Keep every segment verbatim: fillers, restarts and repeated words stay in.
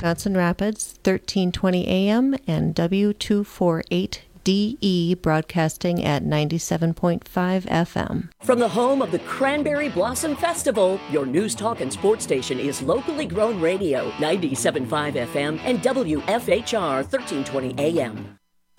Wisconsin Rapids, thirteen twenty A M, and W two forty-eight D E broadcasting at ninety-seven point five F M. From the home of the Cranberry Blossom Festival, your news, talk, and sports station is locally grown radio, ninety-seven point five F M and W F H R, thirteen twenty A M.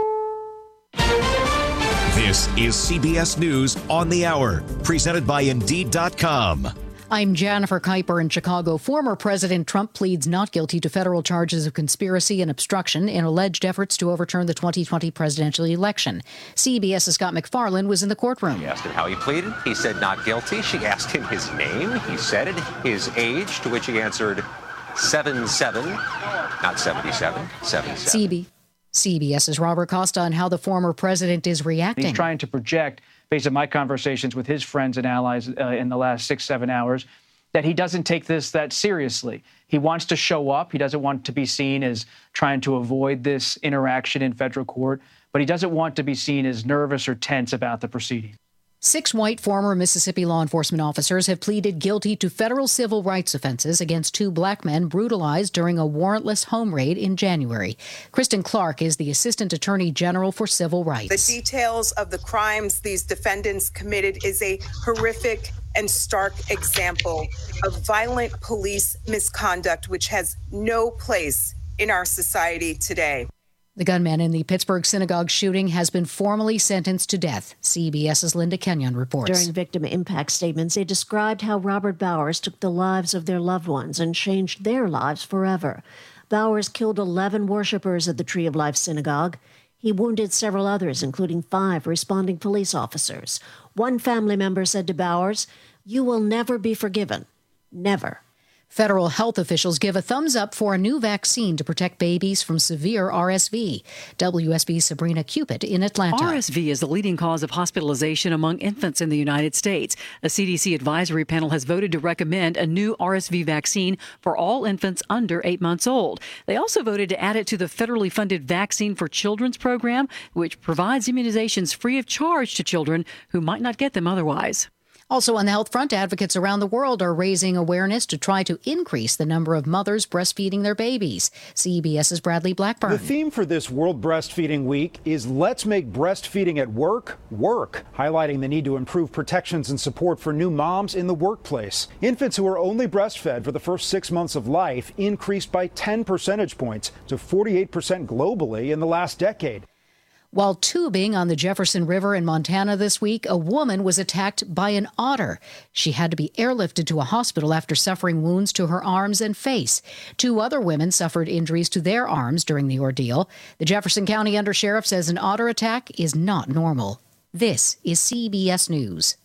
This is C B S News on the Hour, presented by Indeed dot com. I'm Jennifer Kuiper in Chicago. Former President Trump pleads not guilty to federal charges of conspiracy and obstruction in alleged efforts to overturn the twenty twenty presidential election. CBS's Scott McFarland was in the courtroom. She asked him how he pleaded. He said not guilty. She asked him his name. He said it. His age, to which he answered seven seven, not seventy-seven, seven seven. C B- CBS's Robert Costa on how the former president is reacting. He's trying to project, based on my conversations with his friends and allies uh, in the last six, seven hours, that he doesn't take this that seriously. He wants to show up. He doesn't want to be seen as trying to avoid this interaction in federal court, but he doesn't want to be seen as nervous or tense about the proceeding. Six white former Mississippi law enforcement officers have pleaded guilty to federal civil rights offenses against two black men brutalized during a warrantless home raid in January. Kristen Clark is the Assistant Attorney General for Civil Rights. The details of the crimes these defendants committed is a horrific and stark example of violent police misconduct, which has no place in our society today. The gunman in the Pittsburgh synagogue shooting has been formally sentenced to death. CBS's Linda Kenyon reports. During victim impact statements, they described how Robert Bowers took the lives of their loved ones and changed their lives forever. Bowers killed eleven worshipers at the Tree of Life synagogue. He wounded several others, including five responding police officers. One family member said to Bowers, "You will never be forgiven. Never." Federal health officials give a thumbs up for a new vaccine to protect babies from severe R S V. W S B's Sabrina Cupid in Atlanta. R S V is the leading cause of hospitalization among infants in the United States. A C D C advisory panel has voted to recommend a new R S V vaccine for all infants under eight months old. They also voted to add it to the federally funded Vaccine for Children's program, which provides immunizations free of charge to children who might not get them otherwise. Also on the health front, advocates around the world are raising awareness to try to increase the number of mothers breastfeeding their babies. CBS's Bradley Blackburn. The theme for this World Breastfeeding Week is Let's Make Breastfeeding at Work work, highlighting the need to improve protections and support for new moms in the workplace. Infants who are only breastfed for the first six months of life increased by ten percentage points to forty-eight percent globally in the last decade. While tubing on the Jefferson River in Montana this week, a woman was attacked by an otter. She had to be airlifted to a hospital after suffering wounds to her arms and face. Two other women suffered injuries to their arms during the ordeal. The Jefferson County Undersheriff says an otter attack is not normal. This is C B S News.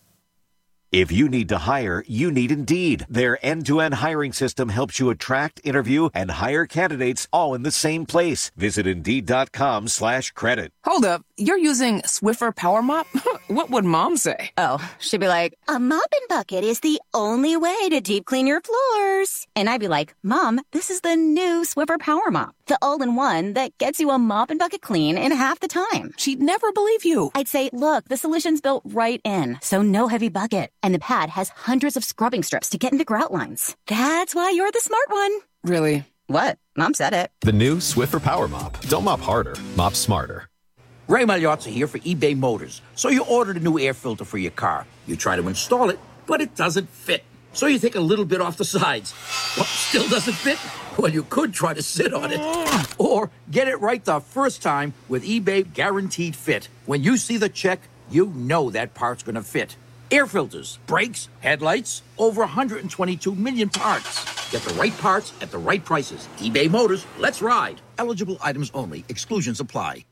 If you need to hire, you need Indeed. Their end-to-end hiring system helps you attract, interview, and hire candidates all in the same place. Visit Indeed.com slash credit. Hold up. You're using Swiffer Power Mop? What would Mom say? Oh, she'd be like, a mop and bucket is the only way to deep clean your floors. And I'd be like, Mom, this is the new Swiffer Power Mop. The all-in-one that gets you a mop and bucket clean in half the time. She'd never believe you. I'd say, look, the solution's built right in, so no heavy bucket. And the pad has hundreds of scrubbing strips to get into grout lines. That's why you're the smart one. Really? What? Mom said it. The new Swiffer Power Mop. Don't mop harder, mop smarter. Ray Magliozzi here for eBay Motors. So you ordered a new air filter for your car. You try to install it, but it doesn't fit. So you take a little bit off the sides. What, still doesn't fit? Well, you could try to sit on it. Or get it right the first time with eBay Guaranteed Fit. When you see the check, you know that part's going to fit. Air filters, brakes, headlights, over one hundred twenty-two million parts. Get the right parts at the right prices. eBay Motors, let's ride. Eligible items only. Exclusions apply.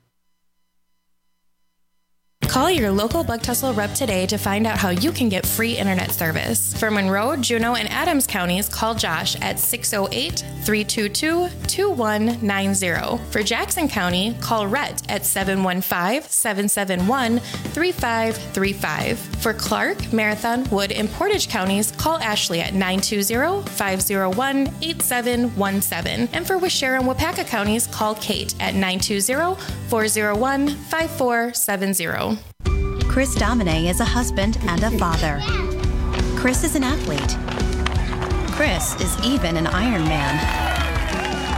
Call your local Bug Tussle rep today to find out how you can get free internet service. For Monroe, Juneau, and Adams counties, call Josh at six oh eight, three two two, two one nine zero. For Jackson County, call Rhett at seven one five, seven seven one, three five three five. For Clark, Marathon, Wood, and Portage counties, call Ashley at nine two zero, five zero one, eight seven one seven. And for Waushara and Wapaka counties, call Kate at nine two zero, four zero one, five four seven zero. Chris Domine is a husband and a father. Chris is an athlete. Chris is even an Ironman.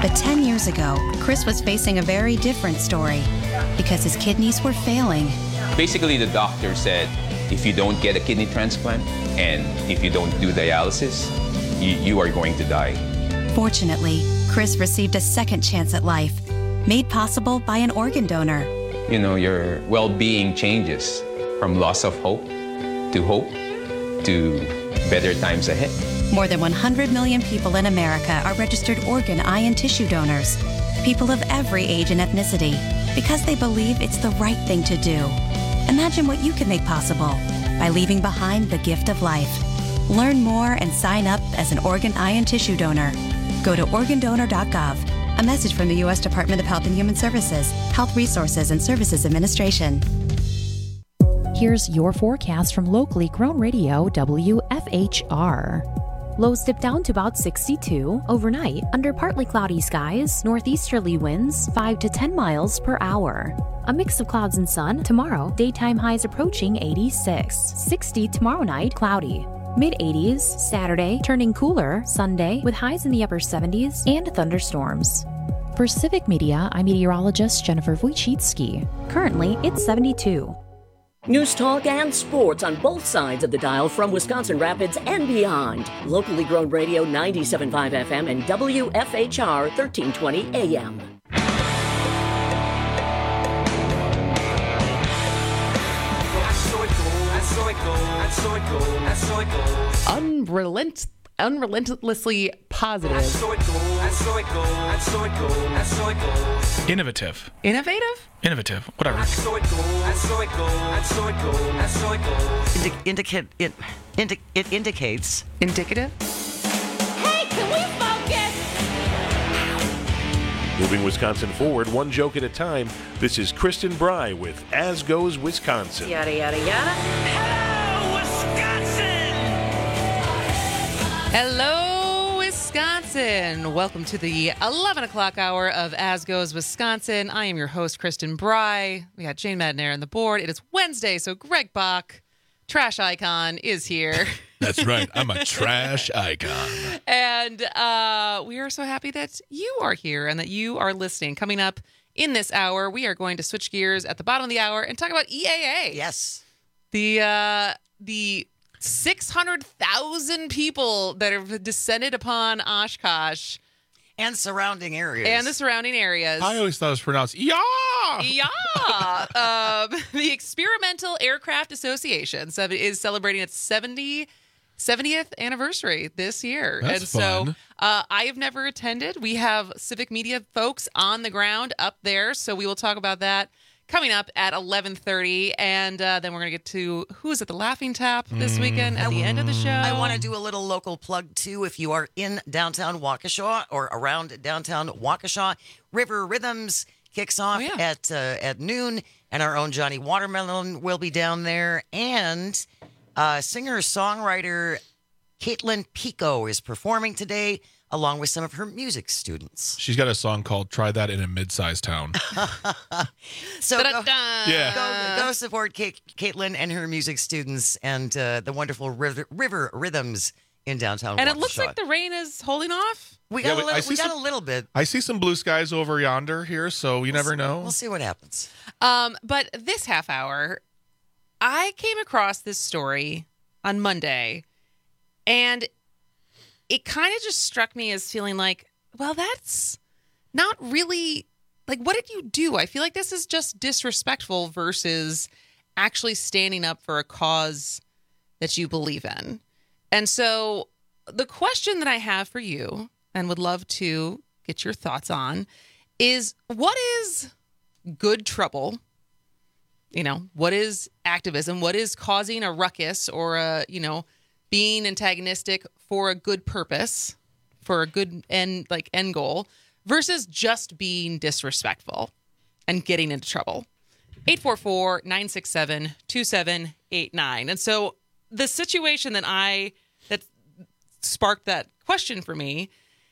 But ten years ago, Chris was facing a very different story because his kidneys were failing. Basically, the doctor said, if you don't get a kidney transplant and if you don't do dialysis, you, you are going to die. Fortunately, Chris received a second chance at life, made possible by an organ donor. You know, your well-being changes from loss of hope to hope to better times ahead. More than one hundred million people in America are registered organ, eye, and tissue donors. People of every age and ethnicity, because they believe it's the right thing to do. Imagine what you can make possible by leaving behind the gift of life. Learn more and sign up as an organ, eye, and tissue donor. Go to organ donor dot gov. A message from the U S Department of Health and Human Services, Health Resources and Services Administration. Here's your forecast from locally grown radio W F H R. Lows dip down to about sixty-two overnight under partly cloudy skies, northeasterly winds five to ten miles per hour. A mix of clouds and sun tomorrow, daytime highs approaching eighty-six, sixty tomorrow night, cloudy. mid eighties Saturday, turning cooler Sunday with highs in the upper seventies and thunderstorms. For Civic Media, I'm meteorologist Jennifer Wojcicki. Currently, it's seventy-two. News talk and sports on both sides of the dial from Wisconsin Rapids and beyond. Locally grown radio ninety-seven point five F M and W F H R thirteen twenty A M. Unrelent, unrelentlessly positive. Innovative. Innovative? Innovative. Whatever. Indi- indicate it, indi- it indicates. Indicative? Hey, can we focus? Moving Wisconsin forward, one joke at a time. This is Kristen Bry with As Goes Wisconsin. Yada, yada, yada. Hello, Wisconsin! Hello, Wisconsin. Welcome to the eleven o'clock hour of As Goes Wisconsin. I am your host, Kristen Bry. We got Jane Madden on the board. It is Wednesday, so Greg Bach, trash icon, is here. That's right. I'm a trash icon. And uh, we are so happy that you are here and that you are listening. Coming up in this hour, we are going to switch gears at the bottom of the hour and talk about E A A. Yes. The uh, the six hundred thousand people that have descended upon Oshkosh. And surrounding areas. And the surrounding areas. I always thought it was pronounced yeah. Yeah. um, the Experimental Aircraft Association is celebrating its seventy, seventieth anniversary this year. That's and fun. so uh, I have never attended. We have Civic Media folks on the ground up there, so we will talk about that coming up at eleven thirty, and uh, then we're going to get to who's at the Laughing Tap this weekend at the end of the show. I want to do a little local plug, too. If you are in downtown Waukesha or around downtown Waukesha, River Rhythms kicks off Oh, yeah. at uh, at noon, and our own Johnny Watermelon will be down there. And uh, singer-songwriter Caitlin Pico is performing today, along with some of her music students. She's got a song called Try That in a Mid-Sized Town. So go, Yeah. go, go support Kate, Caitlin and her music students and uh, the wonderful river, river Rhythms in downtown And it looks Waukesha. like the rain is holding off. We Yeah, got, but a, I little, see we got some- a little bit. I see some blue skies over yonder here, so you never know. We'll see what happens. Um, but this half hour, I came across this story on Monday, and it kind of just struck me as feeling like, well, that's not really, like, what did you do? I feel like this is just disrespectful versus actually standing up for a cause that you believe in. And so the question that I have for you, and would love to get your thoughts on, is what is good trouble? You know, what is activism? What is causing a ruckus or a, you know, being antagonistic for a good purpose, for a good end, like end goal, versus just being disrespectful and getting into trouble? eight four four, nine six seven, two seven eight nine. And so the situation that I, that sparked that question for me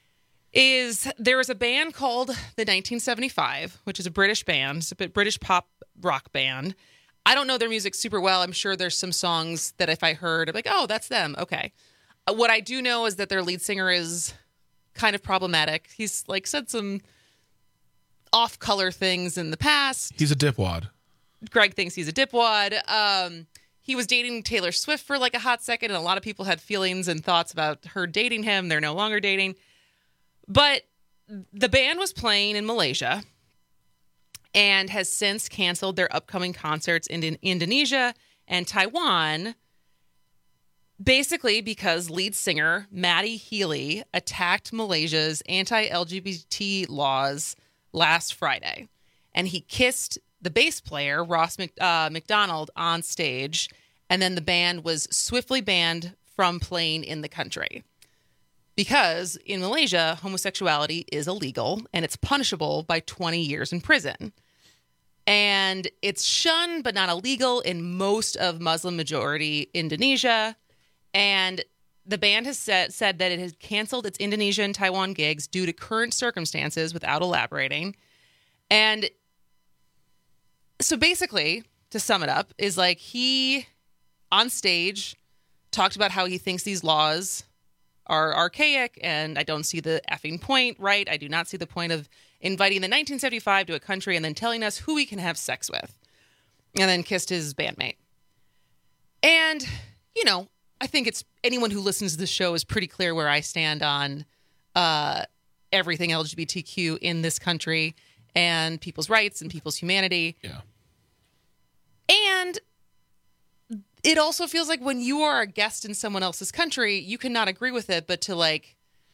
is there is a band called the nineteen seventy-five, which is a British band, it's a British pop rock band. I don't know their music super well. I'm sure there's some songs that if I heard, I'm like, oh, that's them. Okay. Uh, what I do know is that their lead singer is kind of problematic. He's like said some off-color things in the past. He's a dipwad. Greg thinks he's a dipwad. Um, he was dating Taylor Swift for like a hot second, and a lot of people had feelings and thoughts about her dating him. They're no longer dating. But the band was playing in Malaysia and has since canceled their upcoming concerts in, in Indonesia and Taiwan, basically because lead singer Matty Healy attacked Malaysia's anti-L G B T laws last Friday. And he kissed the bass player, Ross Mc, uh, McDonald, on stage. And then the band was swiftly banned from playing in the country. Because in Malaysia, homosexuality is illegal and it's punishable by twenty years in prison. And it's shunned but not illegal in most of Muslim-majority Indonesia. And the band has said, said that it has canceled its Indonesia and Taiwan gigs due to current circumstances without elaborating. And so basically, to sum it up, is like he, on stage, talked about how he thinks these laws are archaic and I don't see the effing point, right? I do not see the point of inviting the nineteen seventy-five to a country and then telling us who we can have sex with. And then kissed his bandmate. And, you know, I think it's anyone who listens to this show is pretty clear where I stand on uh, everything L G B T Q in this country and people's rights and people's humanity. Yeah. And it also feels like when you are a guest in someone else's country, you cannot agree with it, but to like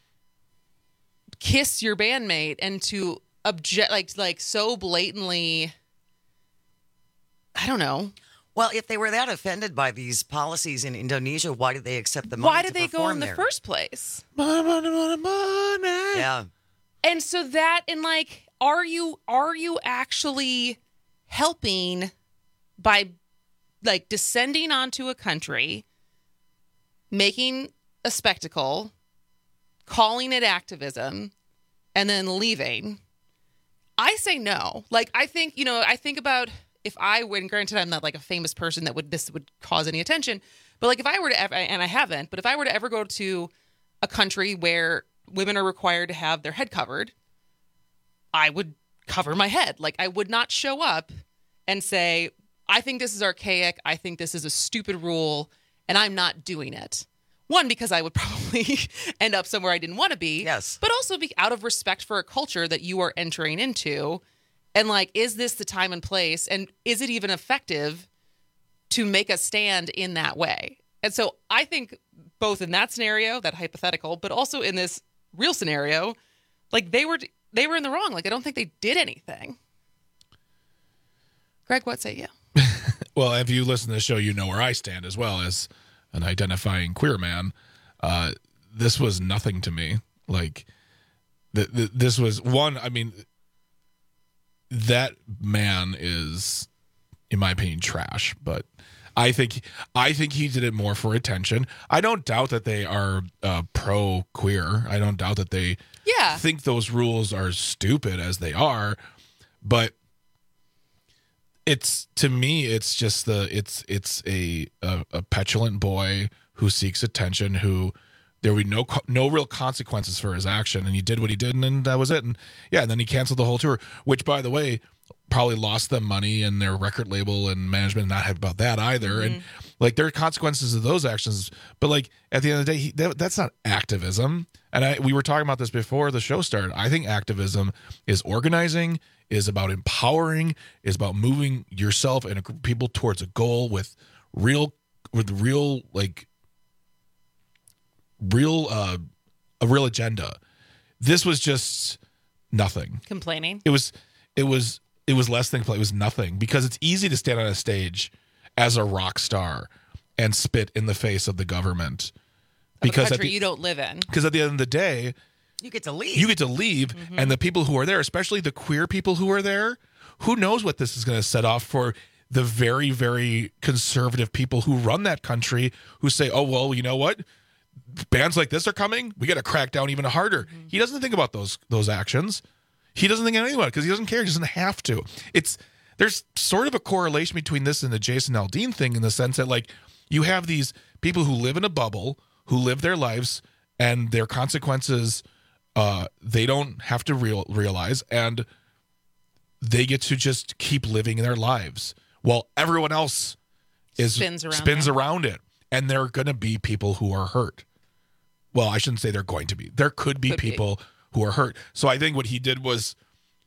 kiss your bandmate and to object, like, like so blatantly, I don't know. Well, if they were that offended by these policies in Indonesia, why did they accept the money? Why to did they go in there? the first place? Yeah. And so that, and like, are you are you actually helping by like descending onto a country, making a spectacle, calling it activism, and then leaving? I say no. Like, I think, you know, I think about if I would, granted I'm not like a famous person that would, this would cause any attention, but like if I were to ever, and I haven't, but if I were to ever go to a country where women are required to have their head covered, I would cover my head. Like, I would not show up and say, I think this is archaic. I think this is a stupid rule, and I'm not doing it. One, because I would probably end up somewhere I didn't want to be. Yes. But also be out of respect for a culture that you are entering into. And like, is this the time and place? And is it even effective to make a stand in that way? And so I think both in that scenario, that hypothetical, but also in this real scenario, like they were they were in the wrong. Like, I don't think they did anything. Greg, what say you? Well, if you listen to the show, you know where I stand as well as an identifying queer man. Uh, this was nothing to me. Like, the, the, this was one, I mean, that man is, in my opinion, trash. But I think I think he did it more for attention. I don't doubt that they are uh, pro-queer. I don't doubt that they yeah. think those rules are stupid as they are. But it's, to me, it's just the it's it's a, a a petulant boy who seeks attention, who there would be no no real consequences for his action, and he did what he did, and then that was it. And yeah, and then he canceled the whole tour, which, by the way, probably lost them money, and their record label and management not happy about that either. Mm-hmm. And like, there are consequences of those actions, but like at the end of the day, he, that, that's not activism. And I we were talking about this before the show started. I think activism is organizing, is about empowering, is about moving yourself and a group of people towards a goal with real with real like real uh a real agenda. This was just nothing. Complaining. It was it was it was less than play. It was nothing, because it's easy to stand on a stage as a rock star and spit in the face of the government. Of because a country at the, you don't live in. Because at the end of the day, you get to leave. You get to leave, Mm-hmm. and the people who are there, especially the queer people who are there, who knows what this is going to set off for the very, very conservative people who run that country, who say, oh, well, you know what? Bands like this are coming. We got to crack down even harder. Mm-hmm. He doesn't think about those those actions. He doesn't think anything about it because he doesn't care. He doesn't have to. It's there's sort of a correlation between this and the Jason Aldean thing, in the sense that, like, you have these people who live in a bubble, who live their lives, and their consequences Uh, they don't have to real, realize, and they get to just keep living their lives while everyone else is Spins around spins them. around it. And there are going to be people who are hurt. Well, I shouldn't say they're going to be. There could be Could be. people who are hurt. So I think what he did was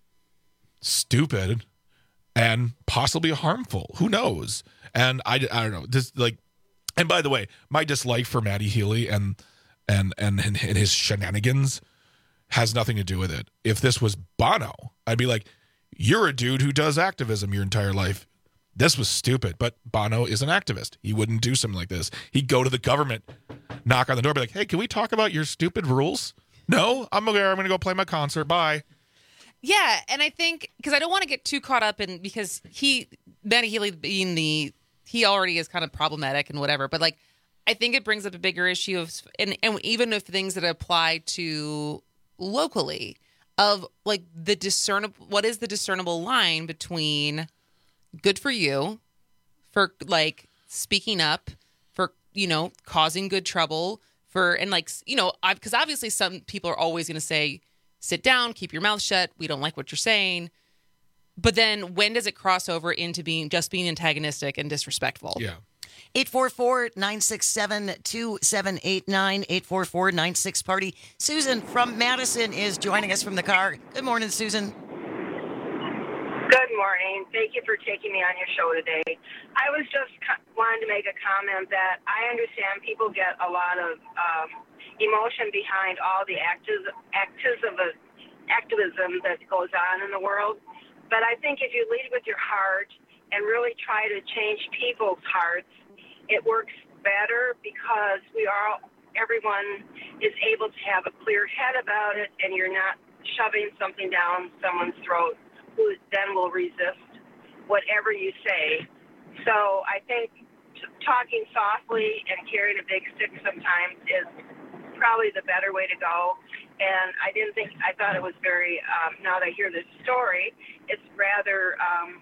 stupid and possibly harmful. Who knows? And I, I don't know. This like, and by the way, my dislike for Matty Healy and and and and, and his shenanigans has nothing to do with it. If this was Bono, I'd be like, you're a dude who does activism your entire life. This was stupid, but Bono is an activist. He wouldn't do something like this. He'd go to the government, knock on the door, be like, hey, can we talk about your stupid rules? No, I'm okay. I'm going to go play my concert. Bye. Yeah, and I think because I don't want to get too caught up in because he Matty Healy being the he already is kind of problematic and whatever, but like I think it brings up a bigger issue of and, and even if things that apply to locally of like the discernible what is the discernible line between good for you for like speaking up for you know causing good trouble for and like you know because obviously some people are always going to say sit down, keep your mouth shut, we don't like what you're saying, but then when does it cross over into being just being antagonistic and disrespectful? Yeah. eight four four, nine six seven, two seven eight nine, eight four four, nine six party. Susan from Madison is joining us from the car. Good morning, Susan. Good morning. Thank you for taking me on your show today. I was just co- wanting to make a comment that I understand people get a lot of um, emotion behind all the activ- activism, activism that goes on in the world. But I think if you lead with your heart and really try to change people's hearts, it works better because we are everyone is able to have a clear head about it, and you're not shoving something down someone's throat who then will resist whatever you say. So I think t- talking softly and carrying a big stick sometimes is probably the better way to go. And I didn't think, I thought it was very, um, now that I hear this story, it's rather um,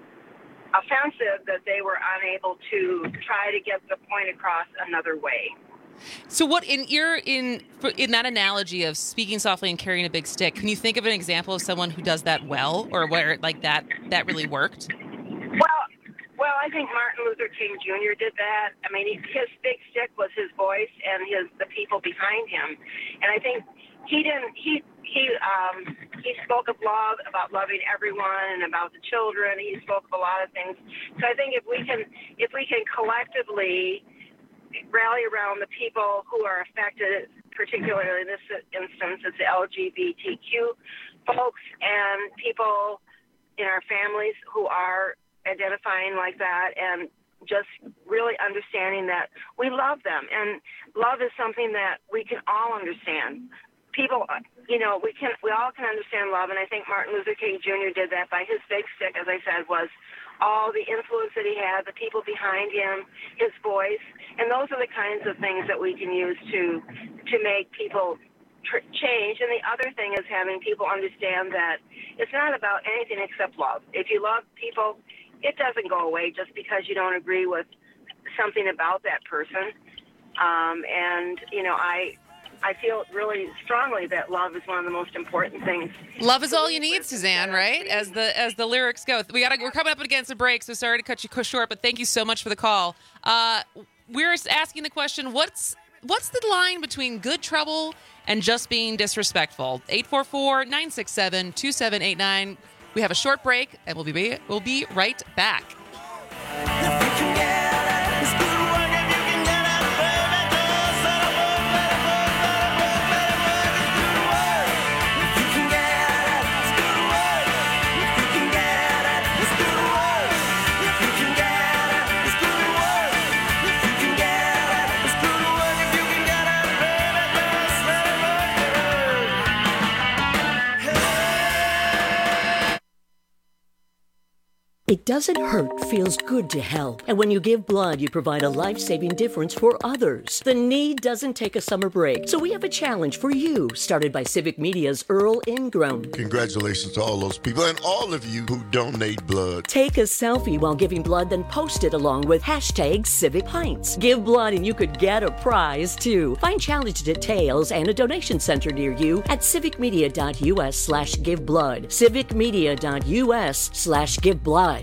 offensive that they were unable to try to get the point across another way. So what in your in in that analogy of speaking softly and carrying a big stick, can you think of an example of someone who does that well or where like that that really worked? Well, well, I think Martin Luther King Junior did that. I mean, he, his big stick was his voice and his the people behind him. And I think he didn't he he um he spoke of love, about loving everyone and about the children. He spoke of a lot of things. So I think if we can if we can collectively rally around the people who are affected, particularly in this instance, it's the L G B T Q folks and people in our families who are identifying like that, and just really understanding that we love them. And love is something that we can all understand. People, you know, we can, we all can understand love, and I think Martin Luther King Junior did that by his big stick, as I said, was all the influence that he had, the people behind him, his voice, and those are the kinds of things that we can use to to make people tr- change. And the other thing is having people understand that it's not about anything except love. If you love people, it doesn't go away just because you don't agree with something about that person. Um, and, you know, I... I feel really strongly that love is one of the most important things. Love is all you need, Suzanne, right? As the as the lyrics go. We got we're coming up against a break, so sorry to cut you short, but thank you so much for the call. Uh, we're asking the question, what's what's the line between good trouble and just being disrespectful? eight four four, nine six seven, two seven eight nine. We have a short break, and we'll be we'll be right back. It doesn't hurt, feels good to help. And when you give blood, you provide a life-saving difference for others. The need doesn't take a summer break. So we have a challenge for you, started by Civic Media's Earl Ingram. Congratulations to all those people and all of you who donate blood. Take a selfie while giving blood, then post it along with hashtag Civic Pints. Give blood and you could get a prize, too. Find challenge details and a donation center near you at civicmedia.us slash give blood. civicmedia.us slash give blood.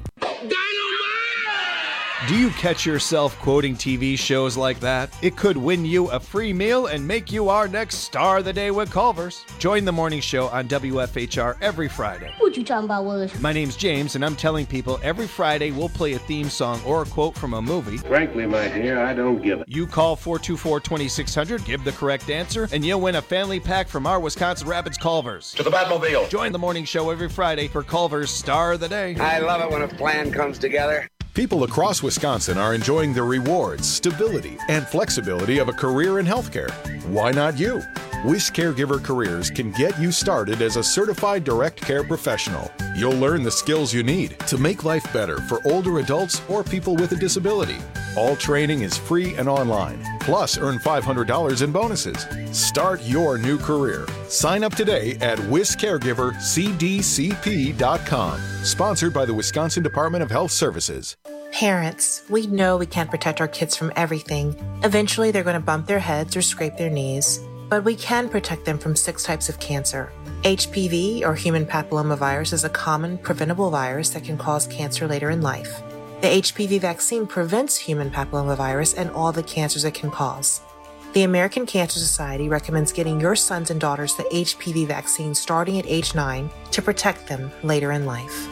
Do you catch yourself quoting T V shows like that? It could win you a free meal and make you our next star of the day with Culver's. Join the morning show on W F H R every Friday. What you talking about, Willis? My name's James, and I'm telling people every Friday we'll play a theme song or a quote from a movie. Frankly, my dear, I don't give it. You call four two four, two six zero zero, give the correct answer, and you'll win a family pack from our Wisconsin Rapids Culver's. To the Batmobile. Join the morning show every Friday for Culver's Star of the Day. I love it when a plan comes together. People across Wisconsin are enjoying the rewards, stability, and flexibility of a career in healthcare. Why not you? Wish Caregiver Careers can get you started as a certified direct care professional. You'll learn the skills you need to make life better for older adults or people with a disability. All training is free and online. Plus, earn five hundred dollars in bonuses. Start your new career. Sign up today at wish caregiver c d c p dot com. Sponsored by the Wisconsin Department of Health Services. Parents, we know we can't protect our kids from everything. Eventually, they're going to bump their heads or scrape their knees. But we can protect them from six types of cancer. H P V, or human papillomavirus, is a common preventable virus that can cause cancer later in life. The H P V vaccine prevents human papillomavirus and all the cancers it can cause. The American Cancer Society recommends getting your sons and daughters the H P V vaccine starting at age nine to protect them later in life.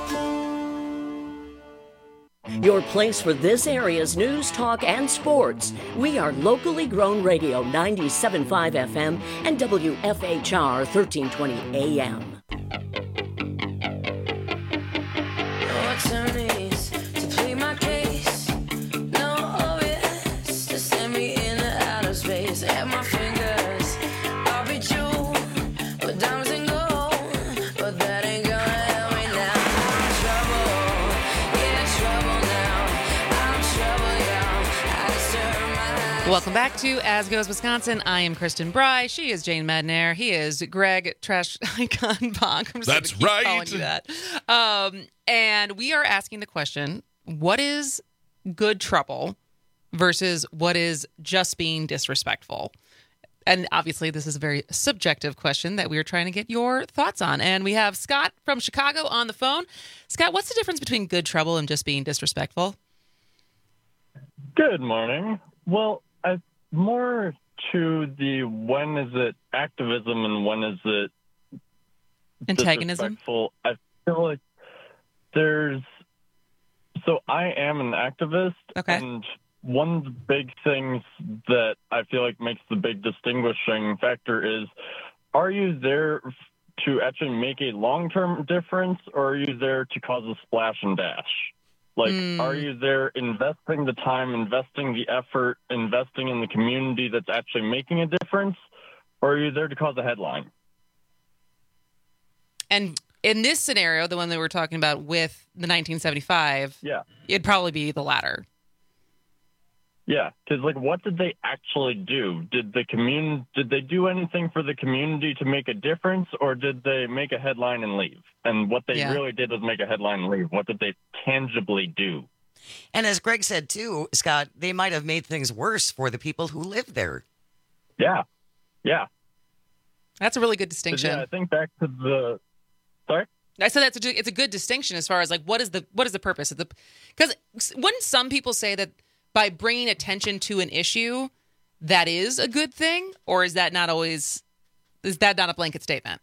Your place for this area's news, talk, and sports. We are locally grown radio ninety-seven point five F M and W F H R thirteen twenty A M. Welcome back to As Goes Wisconsin. I am Kristen Bry. She is Jane Madnair. He is Greg Trash Icon Bonk. I'm just That's gonna keep right. calling you that. Um, and we are asking the question, what is good trouble versus what is just being disrespectful? And obviously, this is a very subjective question that we are trying to get your thoughts on. And we have Scott from Chicago on the phone. Scott, what's the difference between good trouble and just being disrespectful? Good morning. Well, I, more to the when is it activism and when is it antagonism? Disrespectful. I feel like there's so I am an activist, okay. and one of the big things that I feel like makes the big distinguishing factor is: are you there to actually make a long-term difference, or are you there to cause a splash and dash? Like, mm. are you there investing the time, investing the effort, investing in the community that's actually making a difference, or are you there to cause a headline? And in this scenario, the one that we're talking about with the nineteen seventy-five, yeah, it'd probably be the latter. Yeah, because like, what did they actually do? Did the commun- Did they do anything for the community to make a difference, or did they make a headline and leave? And what they yeah. really did was make a headline and leave. What did they tangibly do? And as Greg said too, Scott, they might have made things worse for the people who live there. Yeah, yeah, that's a really good distinction. Yeah, I think back to the sorry. I said that's a, it's a good distinction as far as like what is the what is the purpose of the because wouldn't some people say that by bringing attention to an issue, that is a good thing? Or is that not always, is that not a blanket statement?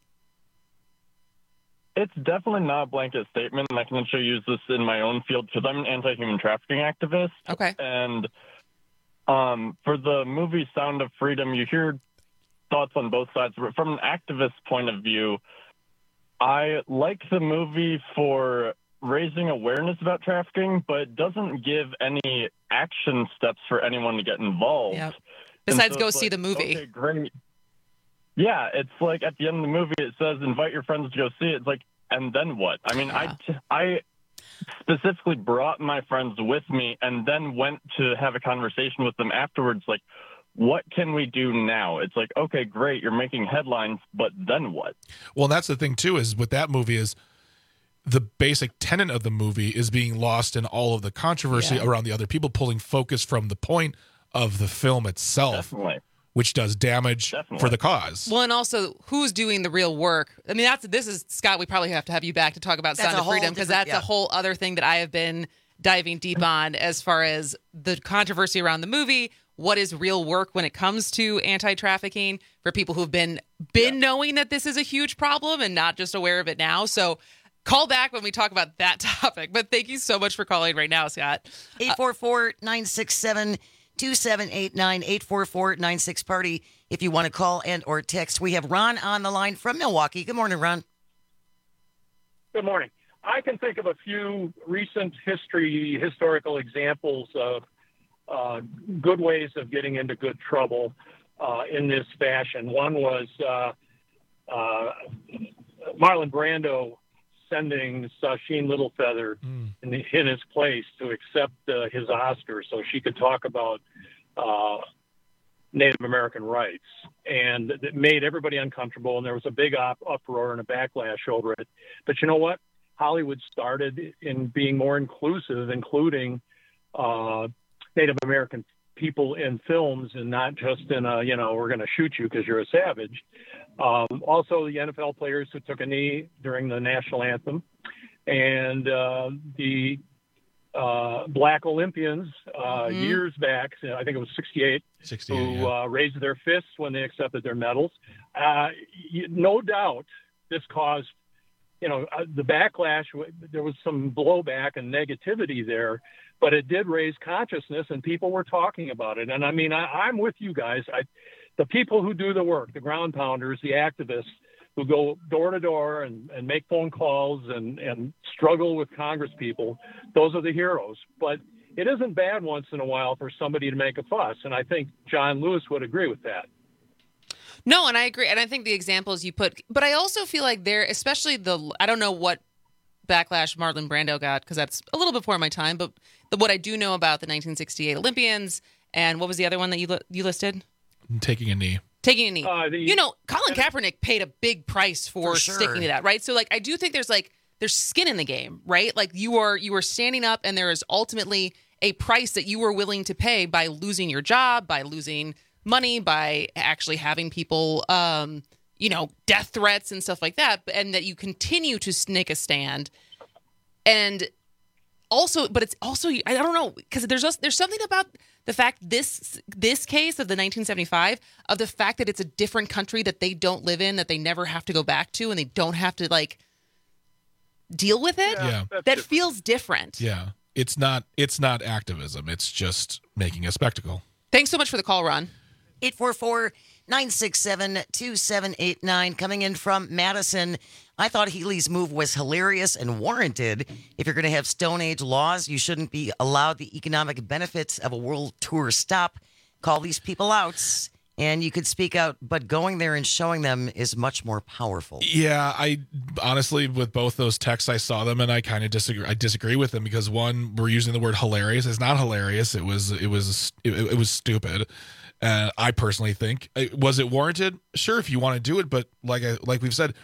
It's definitely not a blanket statement. And I can actually use this in my own field because I'm an anti-human trafficking activist. Okay. And um, for the movie Sound of Freedom, you hear thoughts on both sides. But from an activist point of view, I like the movie for raising awareness about trafficking, but doesn't give any action steps for anyone to get involved. Yep. Besides so go like, see the movie. Okay, great. Yeah, it's like at the end of the movie, it says, invite your friends to go see it. It's like, and then what? I mean, yeah. I, I specifically brought my friends with me and then went to have a conversation with them afterwards, like, what can we do now? It's like, okay, great, you're making headlines, but then what? Well, and that's the thing, too, is with that movie is the basic tenet of the movie is being lost in all of the controversy Yeah. around the other people, pulling focus from the point of the film itself, Definitely. which does damage Definitely. for the cause. Well, and also who's doing the real work? I mean, that's this is Scott. We probably have to have you back to talk about That's Sound a of whole Freedom because different- that's yeah. a whole other thing that I have been diving deep on as far as the controversy around the movie. What is real work when it comes to anti-trafficking for people who've been been knowing that this is a huge problem and not just aware of it now? So call back when we talk about that topic. But thank you so much for calling right now, Scott. eight four four, nine six seven, two seven eight nine, eight four four, nine six party if you want to call and or text. We have Ron on the line from Milwaukee. Good morning, Ron. Good morning. I can think of a few recent history, historical examples of uh, good ways of getting into good trouble uh, in this fashion. One was uh, uh, Marlon Brando sending Sacheen Littlefeather Mm. in, the, in his place to accept uh, his Oscar so she could talk about uh, Native American rights. And it made everybody uncomfortable, and there was a big op- uproar and a backlash over it. But you know what? Hollywood started in being more inclusive, including uh, Native American people in films and not just in a, you know, we're going to shoot you because you're a savage. Um, also, the N F L players who took a knee during the national anthem, and uh, the uh, black Olympians uh, Mhm. years back, I think it was sixty-eight, sixty-eight who yeah. uh, raised their fists when they accepted their medals. Uh, y- no doubt this caused, you know, uh, the backlash. There was some blowback and negativity there, but it did raise consciousness, and people were talking about it. And I mean, I, I'm with you guys. I, the people who do the work, the ground pounders, the activists who go door to door and, and make phone calls and, and struggle with Congress people, those are the heroes. But it isn't bad once in a while for somebody to make a fuss, and I think John Lewis would agree with that. No, and I agree. And I think the examples you put, but I also feel like there, especially the, I don't know what backlash Marlon Brando got because that's a little before my time, but the, what I do know about the nineteen sixty-eight Olympians and what was the other one that you li- you listed? Taking a knee. Taking a knee. Uh, the- you know, Colin Kaepernick paid a big price for, For sure. sticking to that, right? So, like, I do think there's like there's skin in the game, right? Like you are you are standing up, and there is ultimately a price that you are willing to pay by losing your job, by losing money, by actually having people, um, you know, death threats and stuff like that, and that you continue to make a stand. And also, but it's also, I don't know, because there's just, there's something about the fact this this case of the nineteen seventy-five, of the fact that it's a different country that they don't live in, that they never have to go back to, and they don't have to like deal with it. Yeah. That feels different. Yeah. It's not it's not activism. It's just making a spectacle. Thanks so much for the call, Ron. eight four four, nine six seven, two seven eight nine coming in from Madison. I thought Healy's move was hilarious and warranted. If you're going to have Stone Age laws, you shouldn't be allowed the economic benefits of a world tour stop. Call these people out, and you could speak out, but going there and showing them is much more powerful. Yeah, I honestly, with both those texts, I saw them and I kind of disagree. I disagree with them because one, we're using the word hilarious. It's not hilarious. It was it was it, it was stupid. Uh, I personally think, was it warranted? Sure, if you want to do it, but like I, like we've said,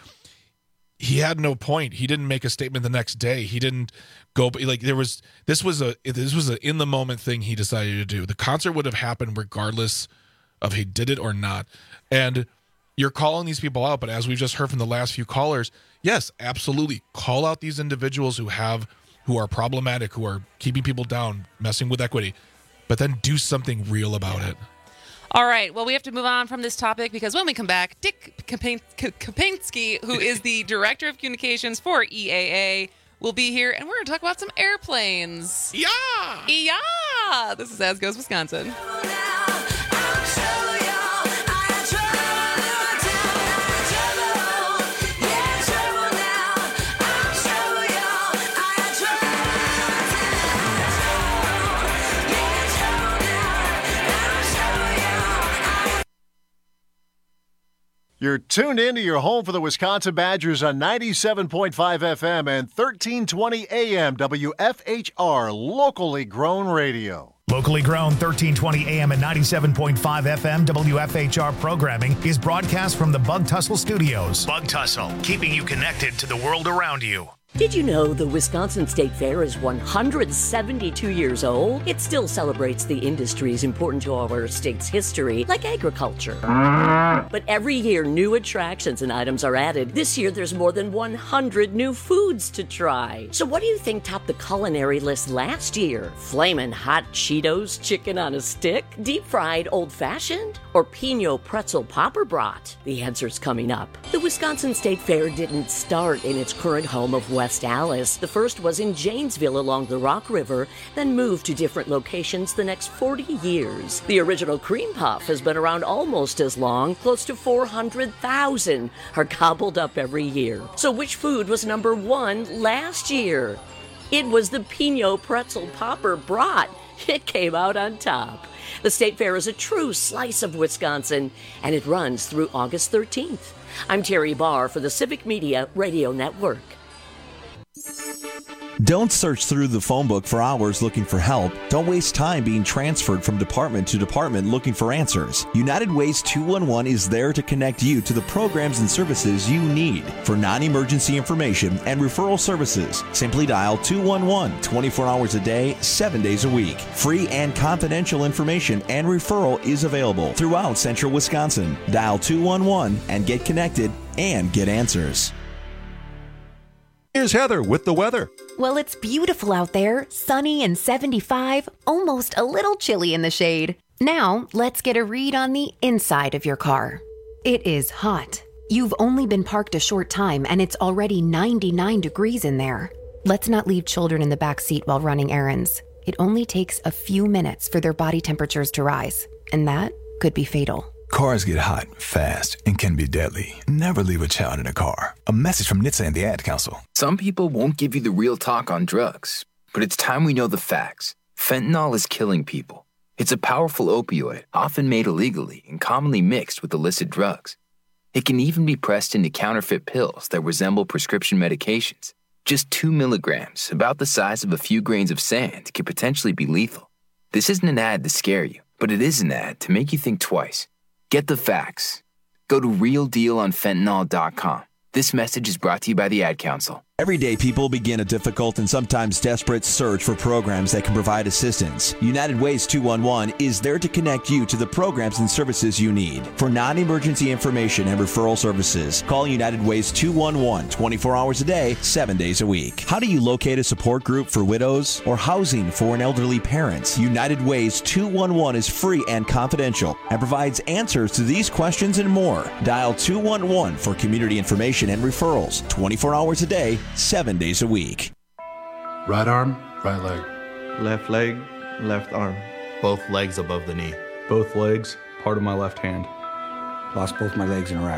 he had no point. He didn't make a statement the next day. He didn't go, like there was this was a this was an in the moment thing he decided to do. The concert would have happened regardless of he did it or not. And you're calling these people out, but as we've just heard from the last few callers, yes, absolutely, call out these individuals who have who are problematic, who are keeping people down, messing with equity, but then do something real about it. All right. Well, we have to move on from this topic because when we come back, Dick Kapinski, who is the Director of Communications for E A A, will be here, and we're going to talk about some airplanes. Yeah! Yeah! This is As Goes Wisconsin. You're tuned in to your home for the Wisconsin Badgers on ninety-seven point five F M and thirteen twenty A M W F H R, locally grown radio. Locally grown thirteen twenty A M and ninety-seven point five F M W F H R programming is broadcast from the Bug Tussle Studios. Bug Tussle, keeping you connected to the world around you. Did you know the Wisconsin State Fair is one hundred seventy-two years old? It still celebrates the industries important to our state's history, like agriculture. But every year, new attractions and items are added. This year, there's more than one hundred new foods to try. So what do you think topped the culinary list last year? Flamin' hot Cheetos chicken on a stick? Deep-fried old-fashioned? Or Pinot pretzel popper brat? The answer's coming up. The Wisconsin State Fair didn't start in its current home of West Allis. The first was in Janesville along the Rock River, then moved to different locations the next forty years. The original cream puff has been around almost as long. Close to four hundred thousand are gobbled up every year. So which food was number one last year? It was the Pinot pretzel popper brat. It came out on top. The State Fair is a true slice of Wisconsin, and it runs through August thirteenth. I'm Terry Barr for the Civic Media Radio Network. Don't search through the phone book for hours looking for help. Don't waste time being transferred from department to department looking for answers. United Ways two one one is there to connect you to the programs and services you need. For non-emergency information and referral services, simply dial two one one twenty-four hours a day, seven days a week. Free and confidential information and referral is available throughout central Wisconsin. Dial two one one and get connected and get answers. Here's Heather with the weather. Well, it's beautiful out there, sunny and seventy-five, almost a little chilly in the shade. Now, let's get a read on the inside of your car. It is hot. You've only been parked a short time and it's already ninety-nine degrees in there. Let's not leave children in the back seat while running errands. It only takes a few minutes for their body temperatures to rise, and that could be fatal. Cars get hot, fast, and can be deadly. Never leave a child in a car. A message from N H T S A and the Ad Council. Some people won't give you the real talk on drugs, but it's time we know the facts. Fentanyl is killing people. It's a powerful opioid, often made illegally and commonly mixed with illicit drugs. It can even be pressed into counterfeit pills that resemble prescription medications. Just two milligrams, about the size of a few grains of sand, can potentially be lethal. This isn't an ad to scare you, but it is an ad to make you think twice. Get the facts. Go to real deal on fentanyl dot com. This message is brought to you by the Ad Council. Every day, people begin a difficult and sometimes desperate search for programs that can provide assistance. United Ways two one one is there to connect you to the programs and services you need. For non-emergency information and referral services, call United Ways two one one twenty-four hours a day, seven days a week. How do you locate a support group for widows or housing for an elderly parent? United Ways two one one is free and confidential and provides answers to these questions and more. Dial two one one for community information and referrals, twenty-four hours a day, seven days a week. Right arm, right leg. Left leg, left arm. Both legs above the knee. Both legs, part of my left hand. Lost both my legs in Iraq.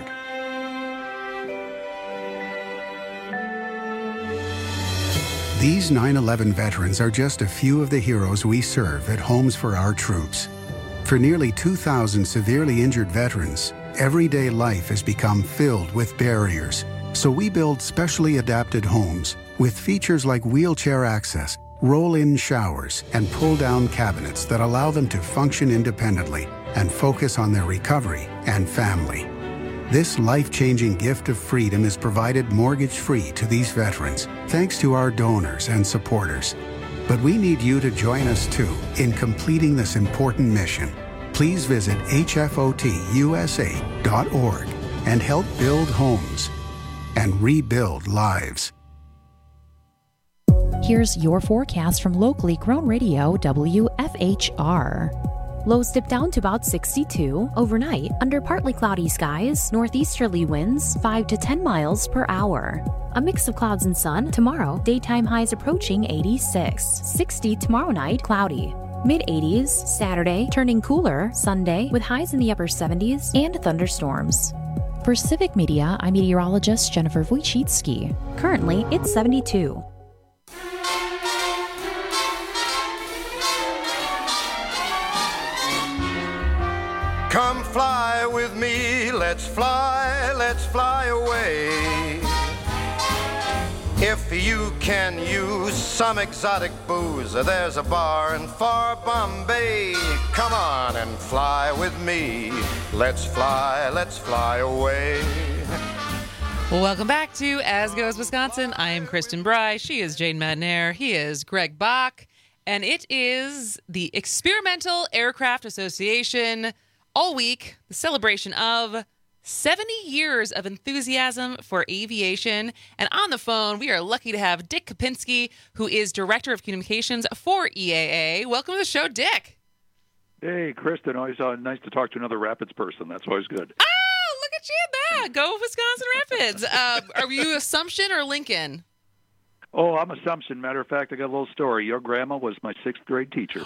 These nine eleven veterans are just a few of the heroes we serve at Homes for Our Troops. For nearly two thousand severely injured veterans, everyday life has become filled with barriers. So we build specially adapted homes with features like wheelchair access, roll-in showers, and pull-down cabinets that allow them to function independently and focus on their recovery and family. This life-changing gift of freedom is provided mortgage-free to these veterans, thanks to our donors and supporters. But we need you to join us too in completing this important mission. Please visit H F O T U S A dot org and help build homes and rebuild lives. Here's your forecast from locally grown radio W F H R. Lows dip down to about sixty-two overnight under partly cloudy skies, northeasterly winds five to ten miles per hour. A mix of clouds and sun tomorrow, daytime highs approaching eighty-six. sixty tomorrow night, cloudy. mid eighties Saturday, turning cooler Sunday with highs in the upper seventies and thunderstorms. For Civic Media, I'm meteorologist Jennifer Wojcicki. Currently, it's seventy-two. Come fly with me, let's fly, let's fly away. If you can use some exotic booze, there's a bar in far Bombay. Come on and fly with me. Let's fly, let's fly away. Welcome back to As Goes Wisconsin. I am Kristen Bry. She is Jane Madnair. He is Greg Bach. And it is the Experimental Aircraft Association all week, the celebration of seventy years of enthusiasm for aviation. And on the phone, we are lucky to have Dick Kopinski, who is Director of Communications for E A A. Welcome to the show, Dick. Hey, Kristen. Always uh, nice to talk to another Rapids person. That's always good. Oh, look at you there. Go Wisconsin Rapids. Uh, are you Assumption or Lincoln? Oh, I'm Assumption. Matter of fact, I got a little story. Your grandma was my sixth grade teacher.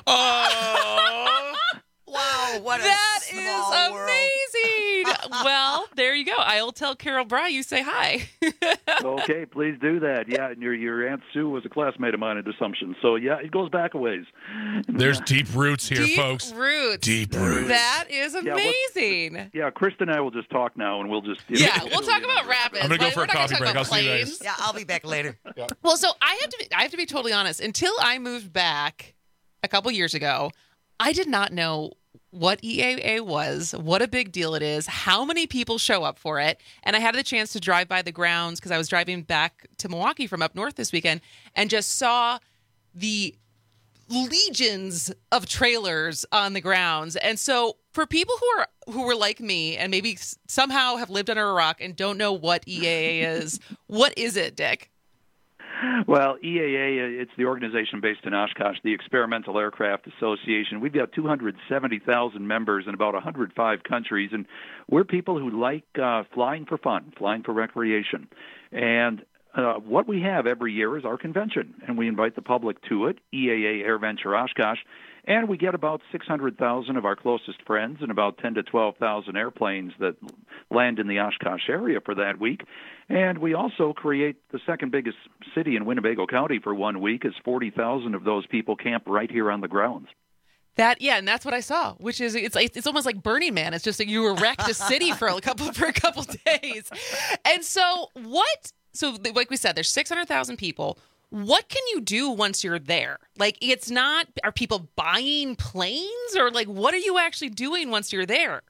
Oh, wow, what a that small is world. amazing. Well, there you go. I'll tell Carol Bry you say hi. Okay, please do that. Yeah, and your your Aunt Sue was a classmate of mine at Assumption. So, yeah, it goes back a ways. There's deep roots here, Deep folks. roots. Deep roots. That is Yeah, what- amazing. Yeah, Kristen and I will just talk now, and we'll just... you Yeah, know, we'll talk about Rapids. I'm gonna go but for we're a not gonna coffee talk break. about I'll see you guys. planes. Yeah, I'll be back later. Well, so I have to be, I have to be totally honest. Until I moved back a couple years ago, I did not know what E A A was, what a big deal it is, how many people show up for it. And I had the chance to drive by the grounds because I was driving back to Milwaukee from up north this weekend and just saw the legions of trailers on the grounds. And so for people who are who were like me and maybe somehow have lived under a rock and don't know what E A A is, what is it, Dick? Well, E A A, it's the organization based in Oshkosh, the Experimental Aircraft Association. We've got two hundred seventy thousand members in about one hundred five countries, and we're people who like uh, flying for fun, flying for recreation. And uh, what we have every year is our convention, and we invite the public to it, E A A AirVenture Oshkosh. And we get about six hundred thousand of our closest friends and about ten to twelve thousand airplanes that land in the Oshkosh area for that week. And we also create the second biggest city in Winnebago County for one week, as forty thousand of those people camp right here on the grounds. That yeah, and that's what I saw, which is it's like it's almost like Burning Man. It's just that you erect a city for a couple for a couple days. And so what? So like we said, there's six hundred thousand people. What can you do once you're there? Like, it's not, are people buying planes or like, what are you actually doing once you're there?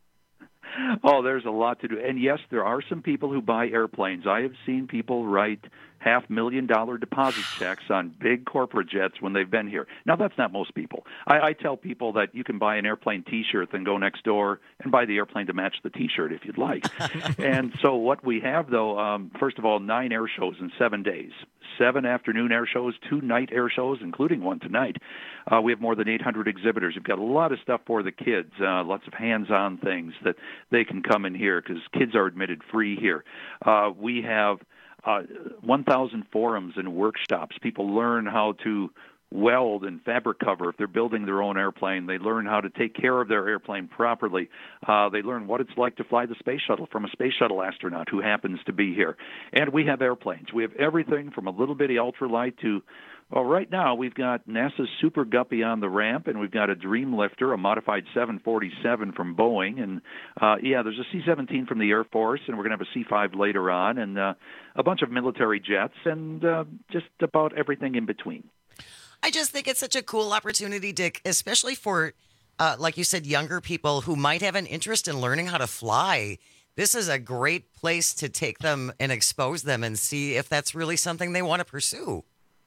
Oh, there's a lot to do. And yes, there are some people who buy airplanes. I have seen people write half million dollar deposit checks on big corporate jets when they've been here. Now, that's not most people. I, I tell people that you can buy an airplane T-shirt, then go next door and buy the airplane to match the T-shirt if you'd like. And so what we have, though, um, first of all, nine air shows in seven days. Seven afternoon air shows, two night air shows, including one tonight. Uh, we have more than eight hundred exhibitors. We've got a lot of stuff for the kids, uh, lots of hands-on things that they can come in here because kids are admitted free here. Uh, we have uh, one thousand forums and workshops. People learn how to weld and fabric cover if they're building their own airplane. They learn how to take care of their airplane properly. Uh, they learn what it's like to fly the space shuttle from a space shuttle astronaut who happens to be here. And we have airplanes. We have everything from a little bitty ultralight to, well, right now we've got NASA's Super Guppy on the ramp, and we've got a Dreamlifter, a modified seven forty-seven from Boeing. And, uh, yeah, there's a C seventeen from the Air Force, and we're going to have a C five later on, and uh, a bunch of military jets, and uh, just about everything in between. I just think it's such a cool opportunity, Dick, especially for, uh, like you said, younger people who might have an interest in learning how to fly. This is a great place to take them and expose them and see if that's really something they want to pursue.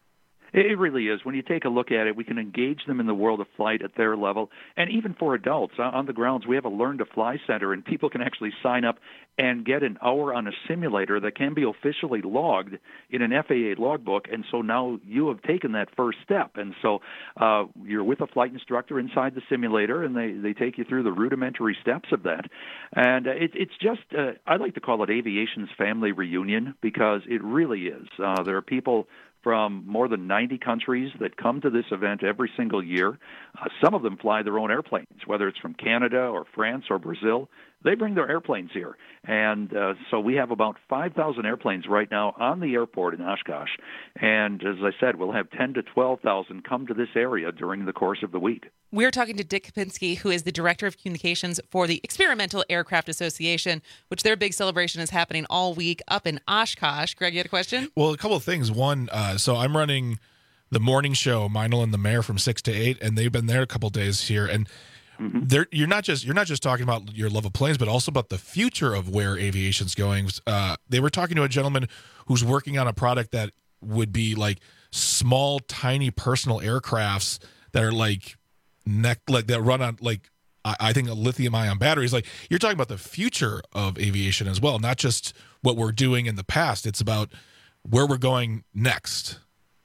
It really is. When you take a look at it, we can engage them in the world of flight at their level. And even for adults, on the grounds, we have a Learn to Fly Center, and people can actually sign up and get an hour on a simulator that can be officially logged in an F A A logbook. And so now you have taken that first step. And so uh, you're with a flight instructor inside the simulator, and they, they take you through the rudimentary steps of that. And uh, it, it's just, uh, I like to call it aviation's family reunion, because it really is. Uh, there are people from more than ninety countries that come to this event every single year. Uh, some of them fly their own airplanes, whether it's from Canada or France or Brazil. They bring their airplanes here. And uh, so we have about five thousand airplanes right now on the airport in Oshkosh. And as I said, we'll have ten to twelve thousand come to this area during the course of the week. We're talking to Dick Kapinski, who is the Director of Communications for the Experimental Aircraft Association, which their big celebration is happening all week up in Oshkosh. Greg, you had a question? Well, a couple of things. One, uh, so I'm running the morning show, Meinl and the Mayor, from six to eight, and they've been there a couple of days here. And mm-hmm. they're, you're not just you're not just talking about your love of planes, but also about the future of where aviation's going. Uh, they were talking to a gentleman who's working on a product that would be like small, tiny personal aircrafts that are like neck like that run on like I, I think a lithium ion batteries. Like, you're talking about the future of aviation as well, not just what we're doing in the past. It's about where we're going next.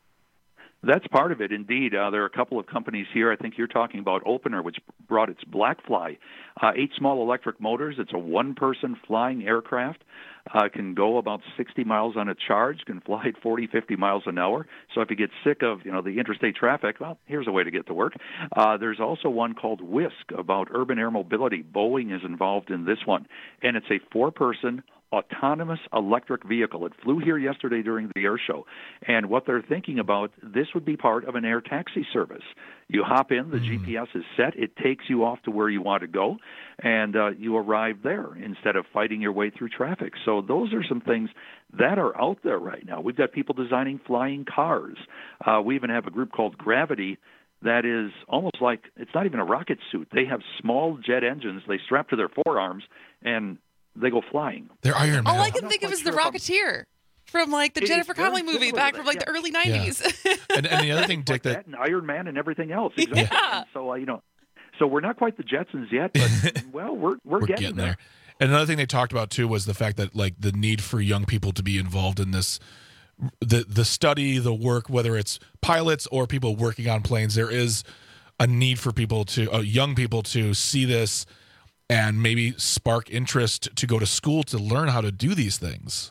That's part of it, indeed. Uh, there are a couple of companies here. I think you're talking about Opener, which brought its Blackfly. Uh, eight small electric motors. It's a one-person flying aircraft. Uh, can go about sixty miles on a charge, can fly at forty, fifty miles an hour. So if you get sick of, you know, the interstate traffic, well, here's a way to get to work. Uh, there's also one called Whisk about urban air mobility. Boeing is involved in this one. And it's a four-person autonomous electric vehicle. It flew here yesterday during the air show. And what they're thinking about, this would be part of an air taxi service. You hop in, the mm. G P S is set, it takes you off to where you want to go, and uh, you arrive there instead of fighting your way through traffic. So those are some things that are out there right now. We've got people designing flying cars. Uh, we even have a group called Gravity that is almost like, it's not even a rocket suit. They have small jet engines they strap to their forearms, and they go flying. They're Iron Man. All I can think of is the Rocketeer from like the It Jennifer is very Connelly movie similar back to from that, like yeah. the early nineties. And, and the other thing, Dick, that, that and Iron Man and everything else. Exactly. Yeah. So uh, you know, so we're not quite the Jetsons yet, but well, we're we're, we're getting, getting there. there. And another thing they talked about too was the fact that like the need for young people to be involved in this, the the study, the work, whether it's pilots or people working on planes. There is a need for people to, uh, young people to see this and maybe spark interest to go to school to learn how to do these things.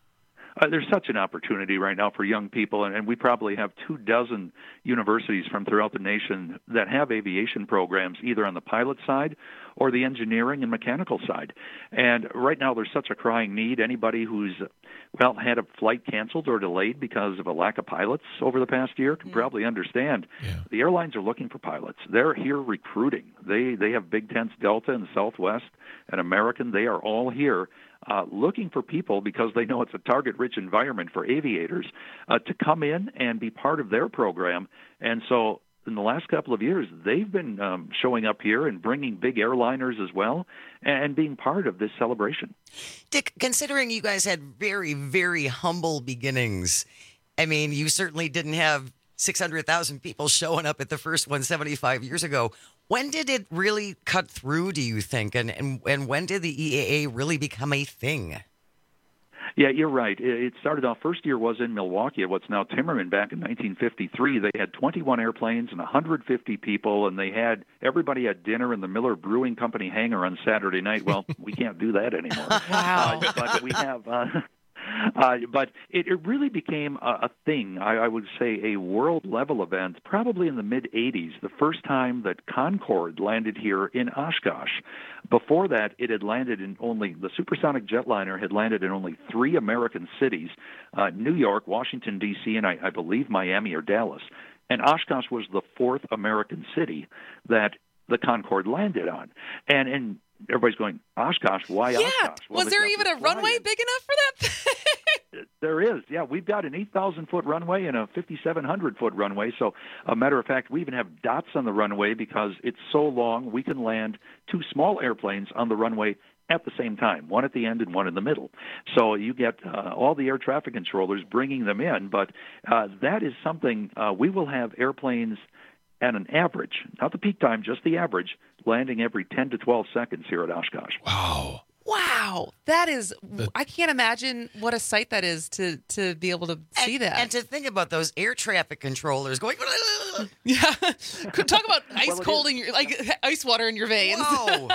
Uh, there's such an opportunity right now for young people, and, and we probably have two dozen universities from throughout the nation that have aviation programs, either on the pilot side or the engineering and mechanical side. And right now there's such a crying need. Anybody who's, well, had a flight canceled or delayed because of a lack of pilots over the past year can mm. probably understand. Yeah. The airlines are looking for pilots. They're here recruiting. They, they have Big Tents, Delta, and Southwest, and American. They are all here Uh, looking for people because they know it's a target-rich environment for aviators uh, to come in and be part of their program. And so in the last couple of years, they've been um, showing up here and bringing big airliners as well and being part of this celebration. Dick, considering you guys had very, very humble beginnings, I mean, you certainly didn't have six hundred thousand people showing up at the first one seventy-five years ago. When did it really cut through, do you think? And, and and when did the E A A really become a thing? Yeah, you're right. It started off, first year was in Milwaukee at what's now Timmerman back in nineteen fifty-three. They had twenty-one airplanes and one hundred fifty people, and they had, everybody had dinner in the Miller Brewing Company hangar on Saturday night. Well, we can't do that anymore. Wow. Uh, but we have... Uh, Uh, but it, it really became a, a thing, I, I would say a world-level event, probably in the mid-eighties, the first time that Concorde landed here in Oshkosh. Before that, it had landed in only, the supersonic jetliner had landed in only three American cities, uh, New York, Washington, D C, and I, I believe Miami or Dallas. And Oshkosh was the fourth American city that the Concorde landed on. And, and everybody's going, Oshkosh, why yeah. Oshkosh? Well, was there even a runway big enough for that thing? There is, yeah. We've got an eight thousand foot runway and a fifty-seven hundred foot runway. So, a matter of fact, we even have dots on the runway because it's so long we can land two small airplanes on the runway at the same time, one at the end and one in the middle. So you get uh, all the air traffic controllers bringing them in, but uh, that is something uh, we will have airplanes at an average, not the peak time, just the average, landing every ten to twelve seconds here at Oshkosh. Wow. Wow, that is, I can't imagine what a sight that is to to be able to see and, that. And to think about those air traffic controllers going, yeah, talk about ice well, cold in your, like ice water in your veins. Whoa.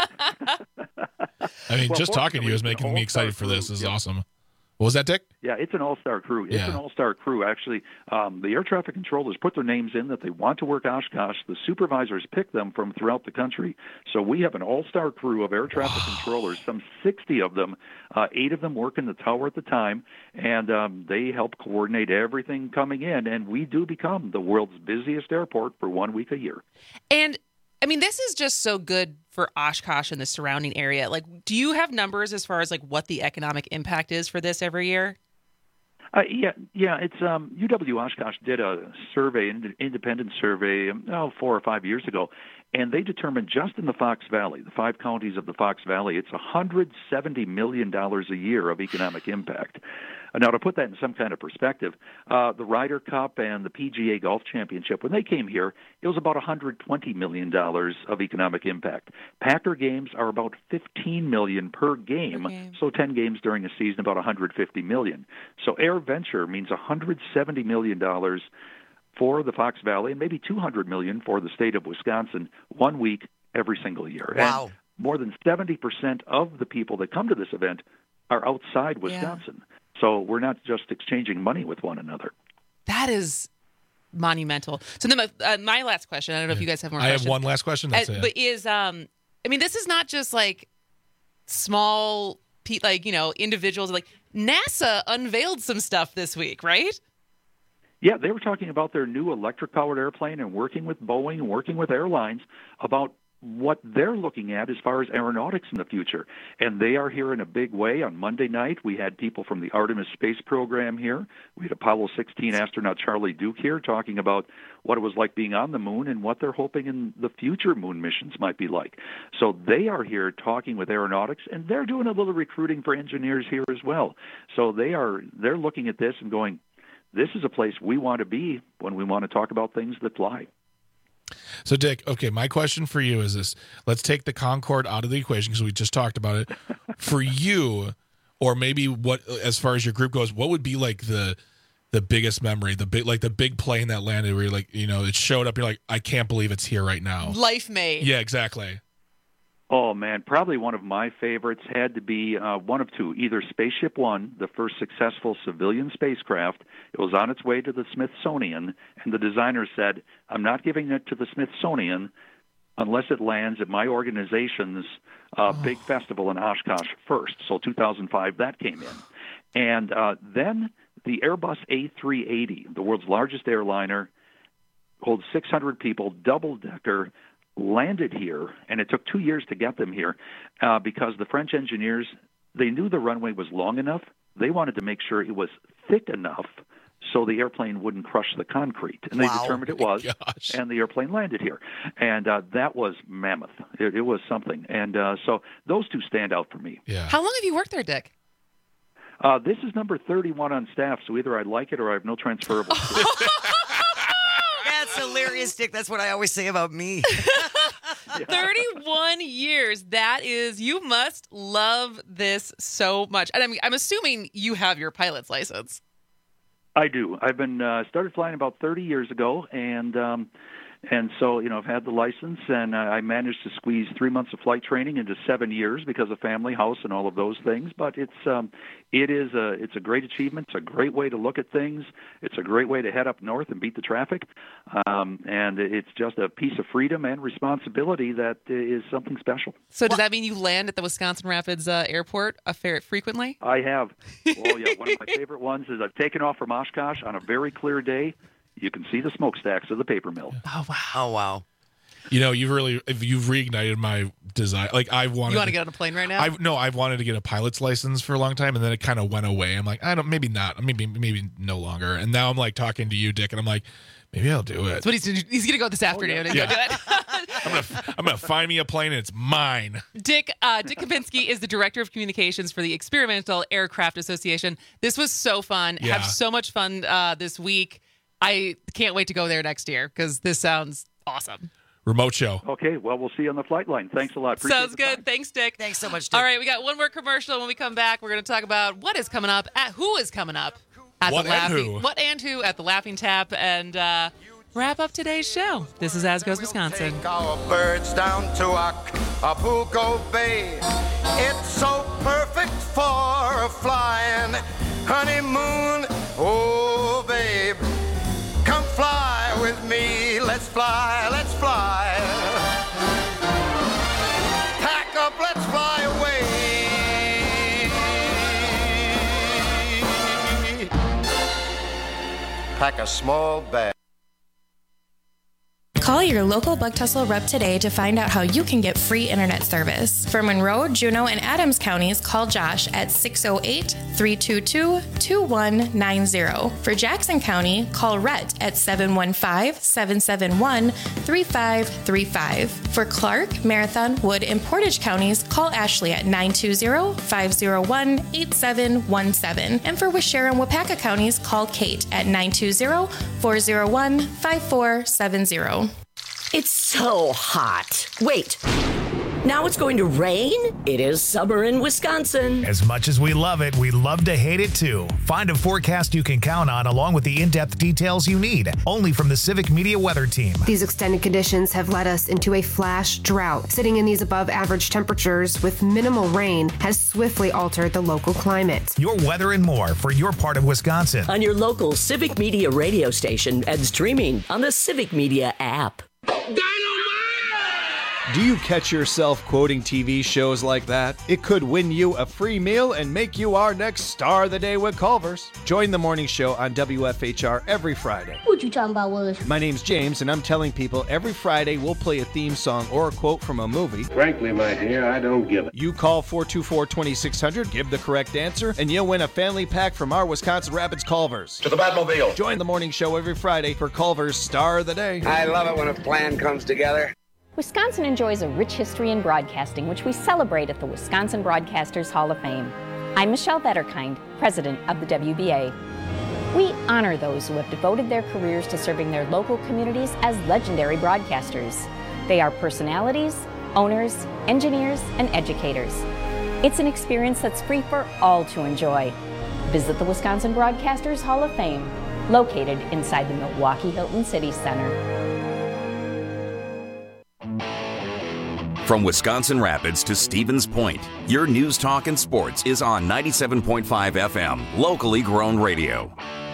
I mean, well, just talking to you is making me excited for this. This is yeah. awesome. What was that, Dick? Yeah, it's an all-star crew. It's yeah. an all-star crew. Actually, um, the air traffic controllers put their names in that they want to work Oshkosh. The supervisors pick them from throughout the country. So we have an all-star crew of air traffic wow. controllers, some sixty of them. Uh, eight of them work in the tower at the time, and um, they help coordinate everything coming in. And we do become the world's busiest airport for one week a year. And I mean, this is just so good for Oshkosh and the surrounding area. Like, do you have numbers as far as like what the economic impact is for this every year? Uh, yeah, yeah. It's um, U W Oshkosh did a survey, an independent survey, um, oh, four or five years ago, and they determined just in the Fox Valley, the five counties of the Fox Valley, it's one hundred seventy million dollars a year of economic impact. Now, to put that in some kind of perspective, uh, the Ryder Cup and the P G A Golf Championship, when they came here, it was about one hundred twenty million dollars of economic impact. Packer games are about fifteen million dollars per game, okay. So ten games during a season, about one hundred fifty million dollars. So AirVenture means one hundred seventy million dollars for the Fox Valley and maybe two hundred million dollars for the state of Wisconsin one week every single year. Wow. And more than seventy percent of the people that come to this event are outside Wisconsin. Yeah. So we're not just exchanging money with one another. That is monumental. So then my, uh, my last question, I don't know if you guys have more I questions. have one last question. That's uh, it. But is, um, I mean, this is not just like small, pe- like, you know, individuals. Like NASA unveiled some stuff this week, right? Yeah, they were talking about their new electric-powered airplane and working with Boeing and working with airlines about what they're looking at as far as aeronautics in the future. And they are here in a big way. On Monday night, we had people from the Artemis space program here. We had Apollo sixteen astronaut Charlie Duke here talking about what it was like being on the moon and what they're hoping in the future moon missions might be like. So they are here talking with aeronautics, and they're doing a little recruiting for engineers here as well. So they are they're looking at this and going, this is a place we want to be when we want to talk about things that fly. So, Dick, okay, my question for you is this. Let's take the Concorde out of the equation because we just talked about it. For you, or maybe what, as far as your group goes, what would be like the the biggest memory, the big, like the big plane that landed where you're like, you know, it showed up, you're like, I can't believe it's here right now. Life made. Yeah, exactly. Oh, man, probably one of my favorites had to be uh, one of two, either Spaceship One, the first successful civilian spacecraft. It was on its way to the Smithsonian, and the designer said, I'm not giving it to the Smithsonian unless it lands at my organization's uh, oh. big festival in Oshkosh first. So two thousand five, that came in. And uh, then the Airbus A three eighty, the world's largest airliner, holds six hundred people, double-decker, landed here, and it took two years to get them here uh, because the French engineers, they knew the runway was long enough. They wanted to make sure it was thick enough so the airplane wouldn't crush the concrete. And wow. they determined it was, Gosh. and the airplane landed here. And uh, that was mammoth. It, it was something. And uh, so those two stand out for me. Yeah. How long have you worked there, Dick? Uh, this is number thirty-one on staff, so either I like it or I have no transferable skills. That's hilarious, Dick. That's what I always say about me. thirty-one years. That is, you must love this so much. And I'm, I'm assuming you have your pilot's license. I do. I've been uh, started flying about thirty years ago, and um, and so you know I've had the license, and I managed to squeeze three months of flight training into seven years because of family, house, and all of those things. But it's um, it is a it's a great achievement. It's a great way to look at things. It's a great way to head up north and beat the traffic, um, and it's just a piece of freedom and responsibility that is something special. So does that mean you land at the Wisconsin Rapids uh, airport a fair frequently? I have. Oh yeah, one of my favorite ones is I've taken off from Oshkosh on a very clear day. You can see the smokestacks of the paper mill. Oh wow! Oh wow! You know, you've really you've reignited my desire. Like I wanted. You want to get on a plane right now? I no, I've wanted to get a pilot's license for a long time, and then it kind of went away. I'm like, I don't, maybe not, maybe maybe no longer. And now I'm like talking to you, Dick, and I'm like, maybe I'll do it. That's what he's he's gonna go this afternoon and yeah. go do it. I'm gonna I'm gonna find me a plane and it's mine. Dick uh, Dick Kapinski is the director of communications for the Experimental Aircraft Association. This was so fun. Yeah. Have so much fun uh, this week. I can't wait to go there next year because this sounds awesome. Remote show. Okay, well, we'll see you on the flight line. Thanks a lot. Appreciate Sounds good. Time. Thanks, Dick. Thanks so much, Dick. All right, we got one more commercial. When we come back, we're going to talk about what is coming up, at who is coming up at what the and Laughing, who? what and who at the Laughing Tap, and uh, wrap up today's show. This is As Goes Wisconsin. Take our birds down to Acapulco Bay. It's so perfect for a flying honeymoon. Oh, babe, come fly with me. Let's fly, let's fly. Pack up, let's fly away. Pack a small bag. Call your local Bug Tussle rep today to find out how you can get free internet service. For Monroe, Juneau, and Adams counties, call Josh at six oh eight, three two two, two one nine zero. For Jackson County, call Rhett at seven one five, seven seven one, three five three five. For Clark, Marathon, Wood, and Portage counties, call Ashley at nine two zero, five zero one, eight seven one seven. And for Waushara and Wapaka counties, call Kate at nine two zero, four zero one, five four seven zero. It's so hot. Wait. Now it's going to rain? It is summer in Wisconsin. As much as we love it, we love to hate it too. Find a forecast you can count on along with the in-depth details you need, only from the Civic Media Weather Team. These extended conditions have led us into a flash drought. Sitting in these above average temperatures with minimal rain has swiftly altered the local climate. Your weather and more for your part of Wisconsin. On your local Civic Media radio station and streaming on the Civic Media app. Do you catch yourself quoting T V shows like that? It could win you a free meal and make you our next Star of the Day with Culver's. Join the morning show on W F H R every Friday. What you talking about, Willis? My name's James, and I'm telling people every Friday we'll play a theme song or a quote from a movie. Frankly, my dear, I don't give it. You call four two four, two six zero zero, give the correct answer, and you'll win a family pack from our Wisconsin Rapids Culver's. To the Batmobile. Join the morning show every Friday for Culver's Star of the Day. I love it when a plan comes together. Wisconsin enjoys a rich history in broadcasting, which we celebrate at the Wisconsin Broadcasters Hall of Fame. I'm Michelle Vetterkind, president of the W B A. We honor those who have devoted their careers to serving their local communities as legendary broadcasters. They are personalities, owners, engineers, and educators. It's an experience that's free for all to enjoy. Visit the Wisconsin Broadcasters Hall of Fame, located inside the Milwaukee Hilton City Center. From Wisconsin Rapids to Stevens Point, your news, talk, and sports is on ninety-seven point five F M, locally grown radio.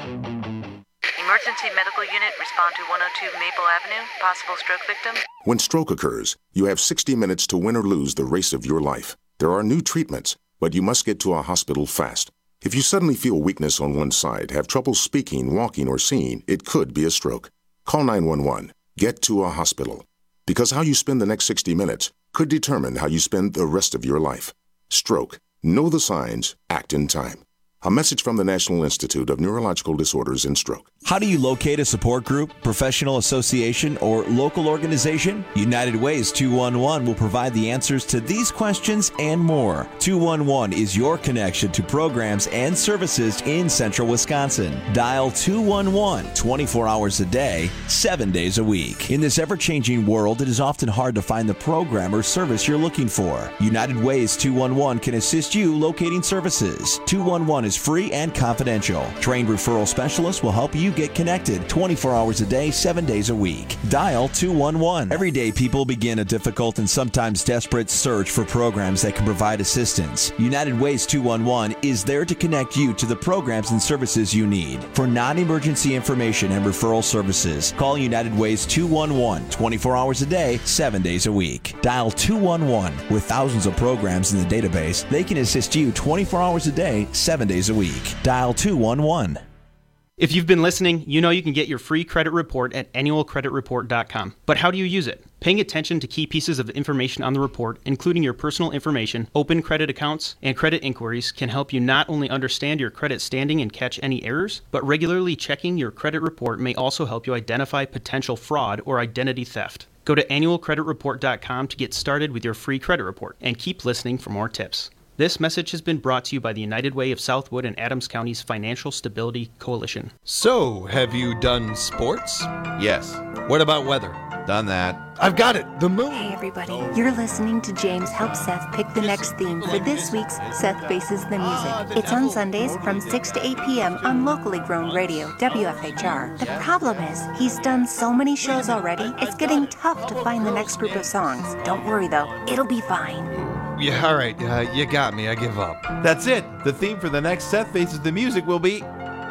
Emergency medical unit, respond to one oh two Maple Avenue, possible stroke victim. When stroke occurs, you have sixty minutes to win or lose the race of your life. There are new treatments, but you must get to a hospital fast. If you suddenly feel weakness on one side, have trouble speaking, walking, or seeing, it could be a stroke. Call nine one one. Get to a hospital. Because how you spend the next sixty minutes could determine how you spend the rest of your life. Stroke. Know the signs. Act in time. A message from the National Institute of Neurological Disorders and Stroke. How do you locate a support group, professional association, or local organization? United Ways two one one will provide the answers to these questions and more. two one one is your connection to programs and services in central Wisconsin. Dial two one one twenty-four hours a day, seven days a week. In this ever-changing world, it is often hard to find the program or service you're looking for. United Ways two one one can assist you locating services. two one one is free and confidential. Trained referral specialists will help you get connected twenty-four hours a day, seven days a week. Dial two one one. Every day, people begin a difficult and sometimes desperate search for programs that can provide assistance. United Ways two one one is there to connect you to the programs and services you need. For non-emergency information and referral services, call United Ways two one one twenty-four hours a day, seven days a week. Dial two one one. With thousands of programs in the database, they can assist you twenty-four hours a day, seven days a week. Dial two one one. If you've been listening, you know you can get your free credit report at annual credit report dot com. But how do you use it? Paying attention to key pieces of information on the report, including your personal information, open credit accounts, and credit inquiries, can help you not only understand your credit standing and catch any errors, but regularly checking your credit report may also help you identify potential fraud or identity theft. Go to annual credit report dot com to get started with your free credit report, and keep listening for more tips. This message has been brought to you by the United Way of Southwood and Adams County's Financial Stability Coalition. So, have you done sports? Yes. What about weather? Done that. I've got it. The moon. Hey, everybody. You're listening to James help Seth pick the next theme for this week's Seth Faces the Music. It's on Sundays from six to eight p.m. on locally grown radio, W F H R. The problem is, he's done so many shows already, it's getting tough to find the next group of songs. Don't worry, though. It'll be fine. Yeah, all right. Uh, you got me. I give up. That's it. The theme for the next Seth Faces the Music will be...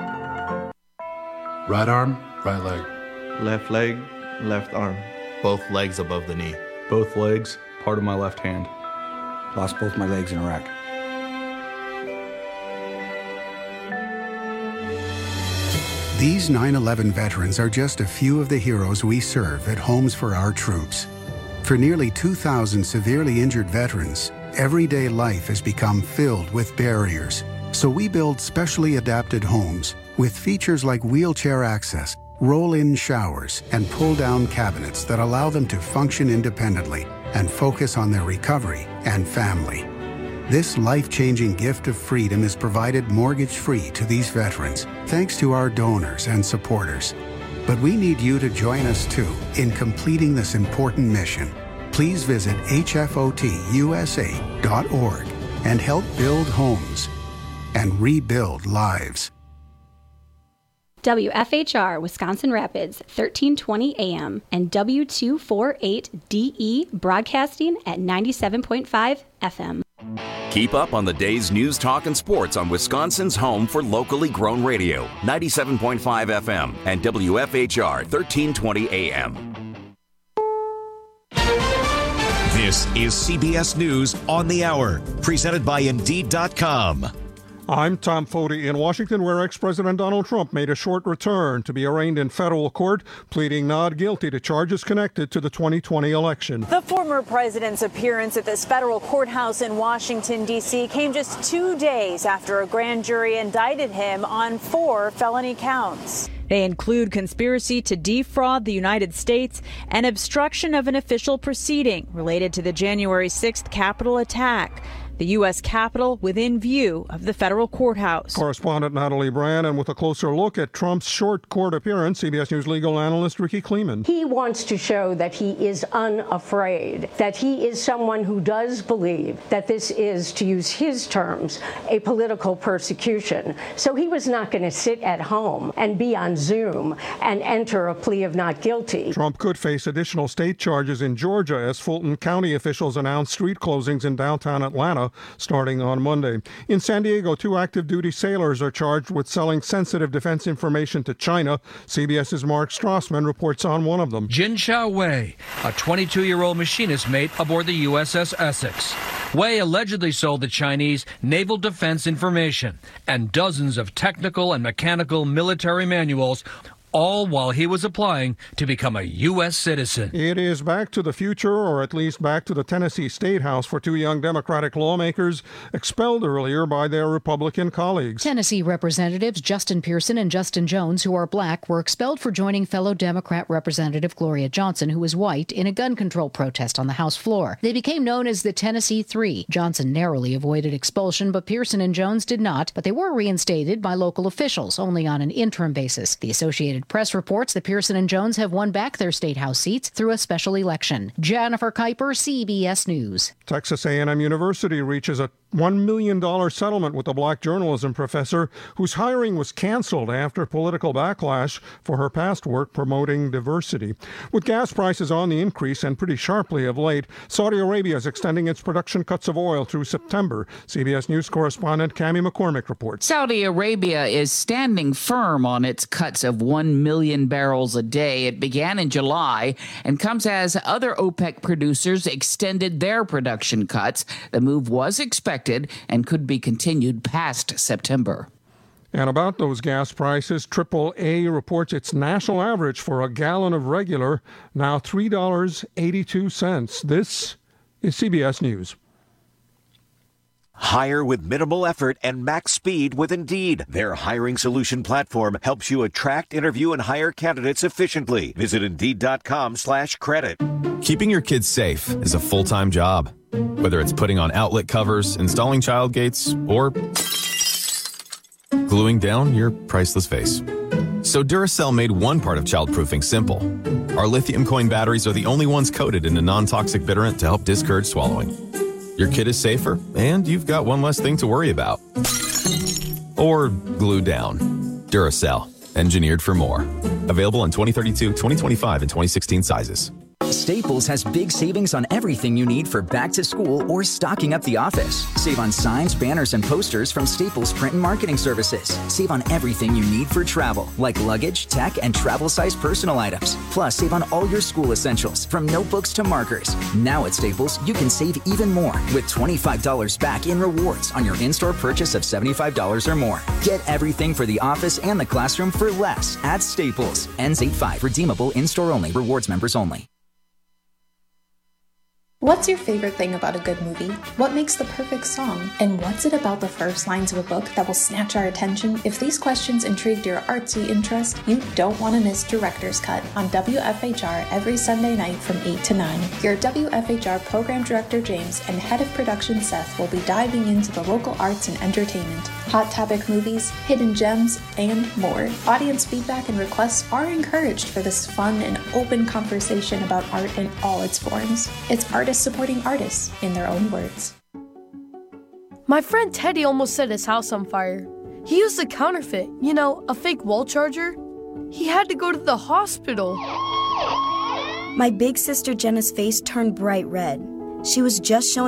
Right arm, right leg. Left leg, left arm. Both legs above the knee. Both legs, part of my left hand. Lost both my legs in Iraq. These nine eleven veterans are just a few of the heroes we serve at Homes for Our Troops. For nearly two thousand severely injured veterans, everyday life has become filled with barriers. So we build specially adapted homes with features like wheelchair access, roll-in showers, and pull-down cabinets that allow them to function independently and focus on their recovery and family. This life-changing gift of freedom is provided mortgage-free to these veterans, thanks to our donors and supporters. But we need you to join us, too, in completing this important mission. Please visit H F O T U S A dot org and help build homes and rebuild lives. W F H R Wisconsin Rapids, thirteen twenty A M, and W two forty-eight D E broadcasting at ninety-seven point five F M. Keep up on the day's news, talk, and sports on Wisconsin's home for locally grown radio, ninety-seven point five F M and W F H R thirteen twenty A M. This is C B S News on the Hour, presented by Indeed dot com. I'm Tom Foti in Washington, where ex-President Donald Trump made a short return to be arraigned in federal court, pleading not guilty to charges connected to the twenty twenty election. The former president's appearance at this federal courthouse in Washington, D C came just two days after a grand jury indicted him on four felony counts. They include conspiracy to defraud the United States and obstruction of an official proceeding related to the January sixth Capitol attack. The U S Capitol within view of the federal courthouse. Correspondent Natalie Brand, and with a closer look at Trump's short court appearance, C B S News legal analyst Ricky Kleeman. He wants to show that he is unafraid, that he is someone who does believe that this is, to use his terms, a political persecution. So he was not going to sit at home and be on Zoom and enter a plea of not guilty. Trump could face additional state charges in Georgia as Fulton County officials announced street closings in downtown Atlanta starting on Monday. In San Diego, two active duty sailors are charged with selling sensitive defense information to China. CBS's Mark Strassman reports on one of them. Jin Chao Wei, a twenty-two-year-old machinist mate aboard the U S S Essex. Wei allegedly sold the Chinese naval defense information and dozens of technical and mechanical military manuals, all while he was applying to become a U S citizen. It is back to the future, or at least back to the Tennessee State House for two young Democratic lawmakers expelled earlier by their Republican colleagues. Tennessee Representatives Justin Pearson and Justin Jones, who are black, were expelled for joining fellow Democrat Representative Gloria Johnson, who is white, in a gun control protest on the House floor. They became known as the Tennessee Three. Johnson narrowly avoided expulsion, but Pearson and Jones did not, but they were reinstated by local officials, only on an interim basis. The Associated Press reports that Pearson and Jones have won back their state house seats through a special election. Jennifer Kuiper, C B S News. Texas A and M University reaches a one million dollars settlement with a black journalism professor whose hiring was canceled after political backlash for her past work promoting diversity. With gas prices on the increase and pretty sharply of late, Saudi Arabia is extending its production cuts of oil through September. C B S News correspondent Cammie McCormick reports. Saudi Arabia is standing firm on its cuts of one million barrels a day. It began in July and comes as other OPEC producers extended their production cuts. The move was expected and could be continued past September. And about those gas prices, triple A reports its national average for a gallon of regular now three dollars and eighty-two cents. This is C B S News. Hire with minimal effort and max speed with Indeed. Their hiring solution platform helps you attract, interview, and hire candidates efficiently. Visit Indeed.com slash credit. Keeping your kids safe is a full-time job. Whether it's putting on outlet covers, installing child gates, or gluing down your priceless vase. So Duracell made one part of childproofing simple. Our lithium coin batteries are the only ones coated in a non-toxic bitterant to help discourage swallowing. Your kid is safer, and you've got one less thing to worry about. Or glue down. Duracell, engineered for more. Available in twenty thirty-two, twenty twenty-five, and twenty sixteen sizes. Staples has big savings on everything you need for back to school or stocking up the office. Save on signs, banners, and posters from Staples Print and Marketing Services. Save on everything you need for travel, like luggage, tech, and travel-sized personal items. Plus, save on all your school essentials, from notebooks to markers. Now at Staples, you can save even more with twenty-five dollars back in rewards on your in-store purchase of seventy-five dollars or more. Get everything for the office and the classroom for less at Staples. Ends eight five. Redeemable in-store only. Rewards members only. What's your favorite thing about a good movie? What makes the perfect song? And what's it about the first lines of a book that will snatch our attention? If these questions intrigued your artsy interest, you don't want to miss Director's Cut on W F H R every Sunday night from eight to nine. Your W F H R Program Director James and Head of Production Seth will be diving into the local arts and entertainment, hot topic movies, hidden gems, and more. Audience feedback and requests are encouraged for this fun and open conversation about art in all its forms. It's artists supporting artists in their own words. My friend Teddy almost set his house on fire. He used a counterfeit, you know, a fake wall charger. He had to go to the hospital. My big sister Jenna's face turned bright red. She was just showing